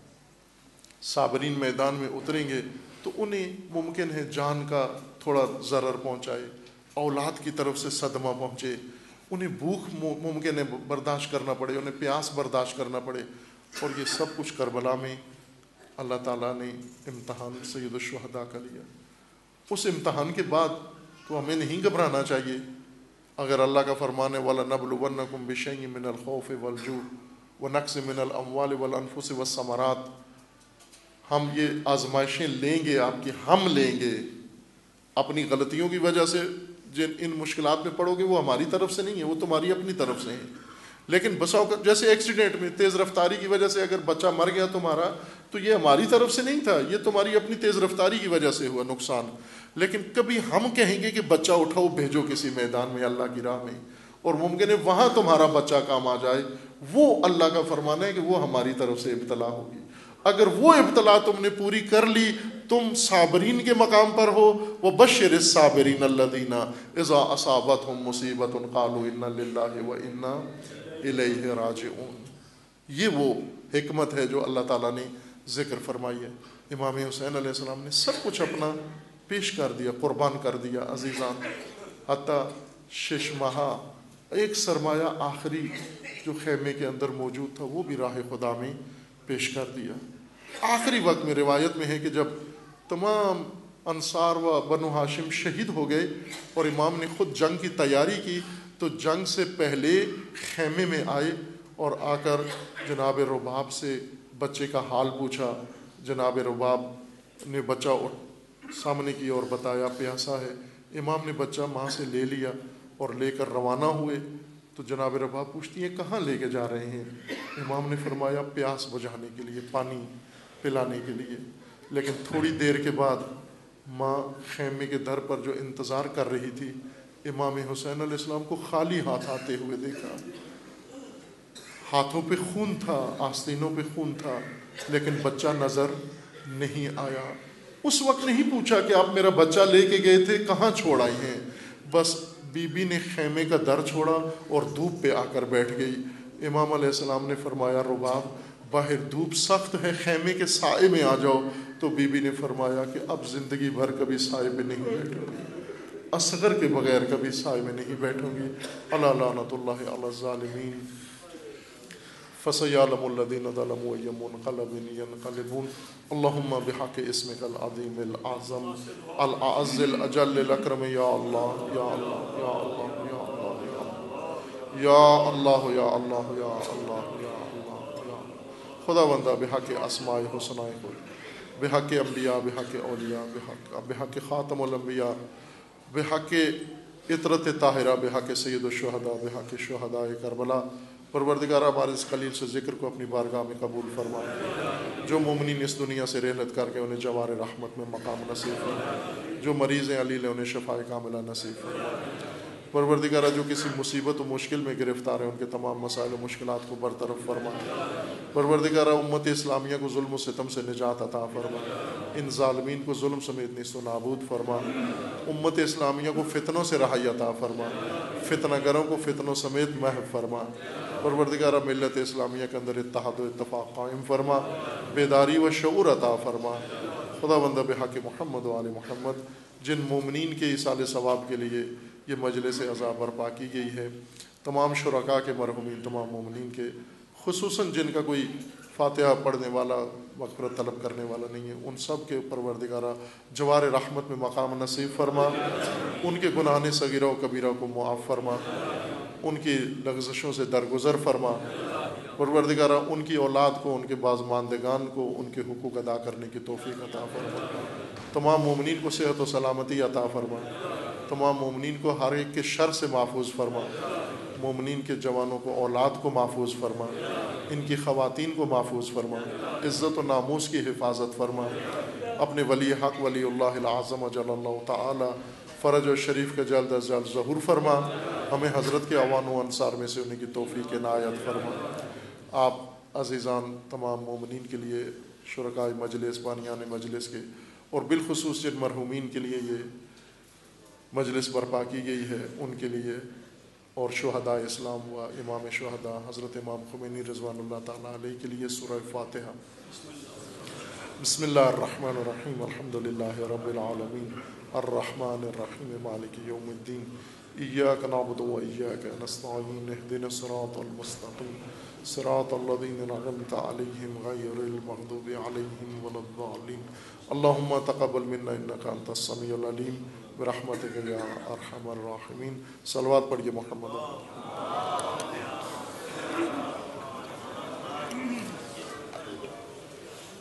صابرین میدان میں اتریں گے تو انہیں ممکن ہے جان کا تھوڑا ضرر پہنچائے, اولاد کی طرف سے صدمہ پہنچے, انہیں بھوک ممکن ہے برداشت کرنا پڑے, انہیں پیاس برداشت کرنا پڑے, اور یہ سب کچھ کربلا میں اللہ تعالیٰ نے امتحان سید الشہداء کا لیا. اس امتحان کے بعد تو ہمیں نہیں گھبرانا چاہیے. اگر اللہ کا فرمان ہے وَلَنَبْلُوَنَّكُمْ بِشَيْءٍ مِّنَ الْخَوْفِ وَالْجُوعِ وَنَقْصٍ مِّنَ الْأَمْوَالِ وَالْأَنفُسِ وَالثَّمَرَاتِ, ہم یہ آزمائشیں لیں گے آپ کی, ہم لیں گے. اپنی غلطیوں کی وجہ سے جن ان مشکلات میں پڑو گے وہ ہماری طرف سے نہیں ہے, وہ تمہاری اپنی طرف سے ہیں. لیکن بسا اوقات جیسے ایکسیڈنٹ میں تیز رفتاری کی وجہ سے اگر بچہ مر گیا تمہارا, تو یہ ہماری طرف سے نہیں تھا, یہ تمہاری اپنی تیز رفتاری کی وجہ سے ہوا نقصان. لیکن کبھی ہم کہیں گے کہ بچہ اٹھاؤ بھیجو کسی میدان میں اللہ کی راہ میں, اور ممکن ہے وہاں تمہارا بچہ کام آ جائے, وہ اللہ کا فرمان ہے کہ وہ ہماری طرف سے ابتلا ہوگی. اگر وہ ابتلا تم نے پوری کر لی, تم صابرین کے مقام پر ہو. وَبَشِّرِ الصَّابِرِينَ الَّذِينَ إِذَا أَصَابَتْهُمْ مُصِيبَةٌ قَالُوا إِنَّا لِلَّهِ وَإِنَّا إِلَيْهِ رَاجِعُونَ. یہ وہ حکمت ہے جو اللہ تعالیٰ نے ذکر فرمائی ہے. امام حسین علیہ السلام نے سب کچھ اپنا پیش کر دیا, قربان کر دیا عزیزان, حتیٰ شش ماہ ایک سرمایہ آخری جو خیمے کے اندر موجود تھا وہ بھی راہ خدا میں پیش کر دیا. آخری وقت میں روایت میں ہے کہ جب تمام انصار و بنو ہاشم شہید ہو گئے اور امام نے خود جنگ کی تیاری کی, تو جنگ سے پہلے خیمے میں آئے اور آ کر جناب رباب سے بچے کا حال پوچھا، جناب رباب نے بچہ سامنے کی اور بتایا پیاسا ہے، امام نے بچہ ماں سے لے لیا اور لے کر روانہ ہوئے۔ تو جناب رباب پوچھتی ہیں کہاں لے کے جا رہے ہیں؟ امام نے فرمایا پیاس بجھانے کے لیے، پانی پلانے کے لیے۔ لیکن تھوڑی دیر کے بعد ماں خیمے کے در پر جو انتظار کر رہی تھی، امام حسین علیہ السلام کو خالی ہاتھ آتے ہوئے دیکھا۔ ہاتھوں پہ خون تھا، آستینوں پہ خون تھا، لیکن بچہ نظر نہیں آیا۔ اس وقت نہیں پوچھا کہ آپ میرا بچہ لے کے گئے تھے، کہاں چھوڑ آئی ہیں؟ بس بی بی نے خیمے کا در چھوڑا اور دھوپ پہ آ کر بیٹھ گئی۔ امام علیہ السلام نے فرمایا رباب باہر دھوپ سخت ہے، خیمے کے سائے میں آ جاؤ۔ تو بی بی نے فرمایا کہ اب زندگی بھر کبھی سائے پہ نہیں بیٹھوں گی، اصغر کے بغیر کبھی سائے میں نہیں بیٹھوں گی۔ الا لعنۃ اللہ علی الظالمین فسیعلم الذین ظلموا ای منقلب ینقلبون۔ اللہم بحق اسمک العظیم الاعظم الاعز الاجل الاکرم یا اللہ یا اللہ یا اللہ یا اللہ یا اللہ یا اللہ یا اللہ یا اللہ۔ خدا بندہ بحق اسماء حسنائے خود، بحق انبیاء، بحق اولیاء، بحق بحق خاتم الانبیاء، بحق عطرت طاہرہ، بحق سید الشہداء، بحق شہداء کربلا، پروردگارہ ہمارے اس خلیل سے ذکر کو اپنی بارگاہ میں قبول فرما۔ جو مومنین اس دنیا سے رحلت کر کے انہیں جوار رحمت میں مقام نصیب فرما، جو مریض علیل ہیں انہیں شفاء کاملہ نصیب فرما۔ پروردگارہ جو کسی مصیبت و مشکل میں گرفتار ہیں ان کے تمام مسائل و مشکلات کو برطرف فرما۔ پروردگارہ امت اسلامیہ کو ظلم و ستم سے نجات عطا فرما، ان ظالمین کو ظلم سمیت نیست و نابود فرما۔ امت اسلامیہ کو فتنوں سے رہائی عطا فرما، فتنہ گروں کو فتنوں سمیت محو فرما۔ پروردگارہ ملت اسلامیہ کے اندر اتحاد و اتفاق قائم فرما، بیداری و شعور عطا فرما۔ خدا بندہ بحق محمد و آل محمد جن مومنین کے ایصال ثواب کے لیے یہ مجلس عزا برپا کی گئی ہے، تمام شرکاء کے مرحومین، تمام مومنین کے، خصوصاً جن کا کوئی فاتحہ پڑھنے والا، مغفرت طلب کرنے والا نہیں ہے، ان سب کے پروردگارہ جوار رحمت میں مقام نصیب فرما، ان کے گناہ صغیرہ و کبیرہ کو معاف فرما، ان کی لغزشوں سے درگزر فرما۔ پروردگارہ ان کی اولاد کو، ان کے باز ماندگان کو ان کے حقوق ادا کرنے کی توفیق عطا فرما۔ تمام مومنین کو صحت و سلامتی عطا فرما، تمام مومنین کو ہر ایک کے شر سے محفوظ فرما، مومنین کے جوانوں کو، اولاد کو محفوظ فرما، ان کی خواتین کو محفوظ فرما، عزت و ناموس کی حفاظت فرما۔ اپنے ولی حق ولی اللہ العظم اجل اللہ تعالی فرج و شریف کا جلد از جلد ظہور فرما، ہمیں حضرت کے اعوان و انصار میں سے انہیں کی توفیق عنایت فرما۔ آپ عزیزان تمام مومنین کے لیے، شرکاء مجلس، بانیان مجلس کے، اور بالخصوص جن مرحومین کے لیے یہ مجلس برپا کی گئی ہے ان کے لیے، اور شہداء اسلام و امام شہداء حضرت امام خمینی رضوان اللہ تعالیٰ علیہ کے لیے سورہ فاتحہ۔ بسم اللہ الرحمن الرحیم، الحمد للہ رب العالمین، الرحمن الرحیم، مالک یوم الدین، ایاک نعبد و ایاک نستعین، اہدنا الصراط المستقیم، صراط الذین انعمت علیہم غیر المغضوب علیہم ولا الضالین۔ اللہم تقبل منا انک انت السمیع العلیم برحمتک یا ارحم الراحمین۔ صلوات پڑھیے محمد۔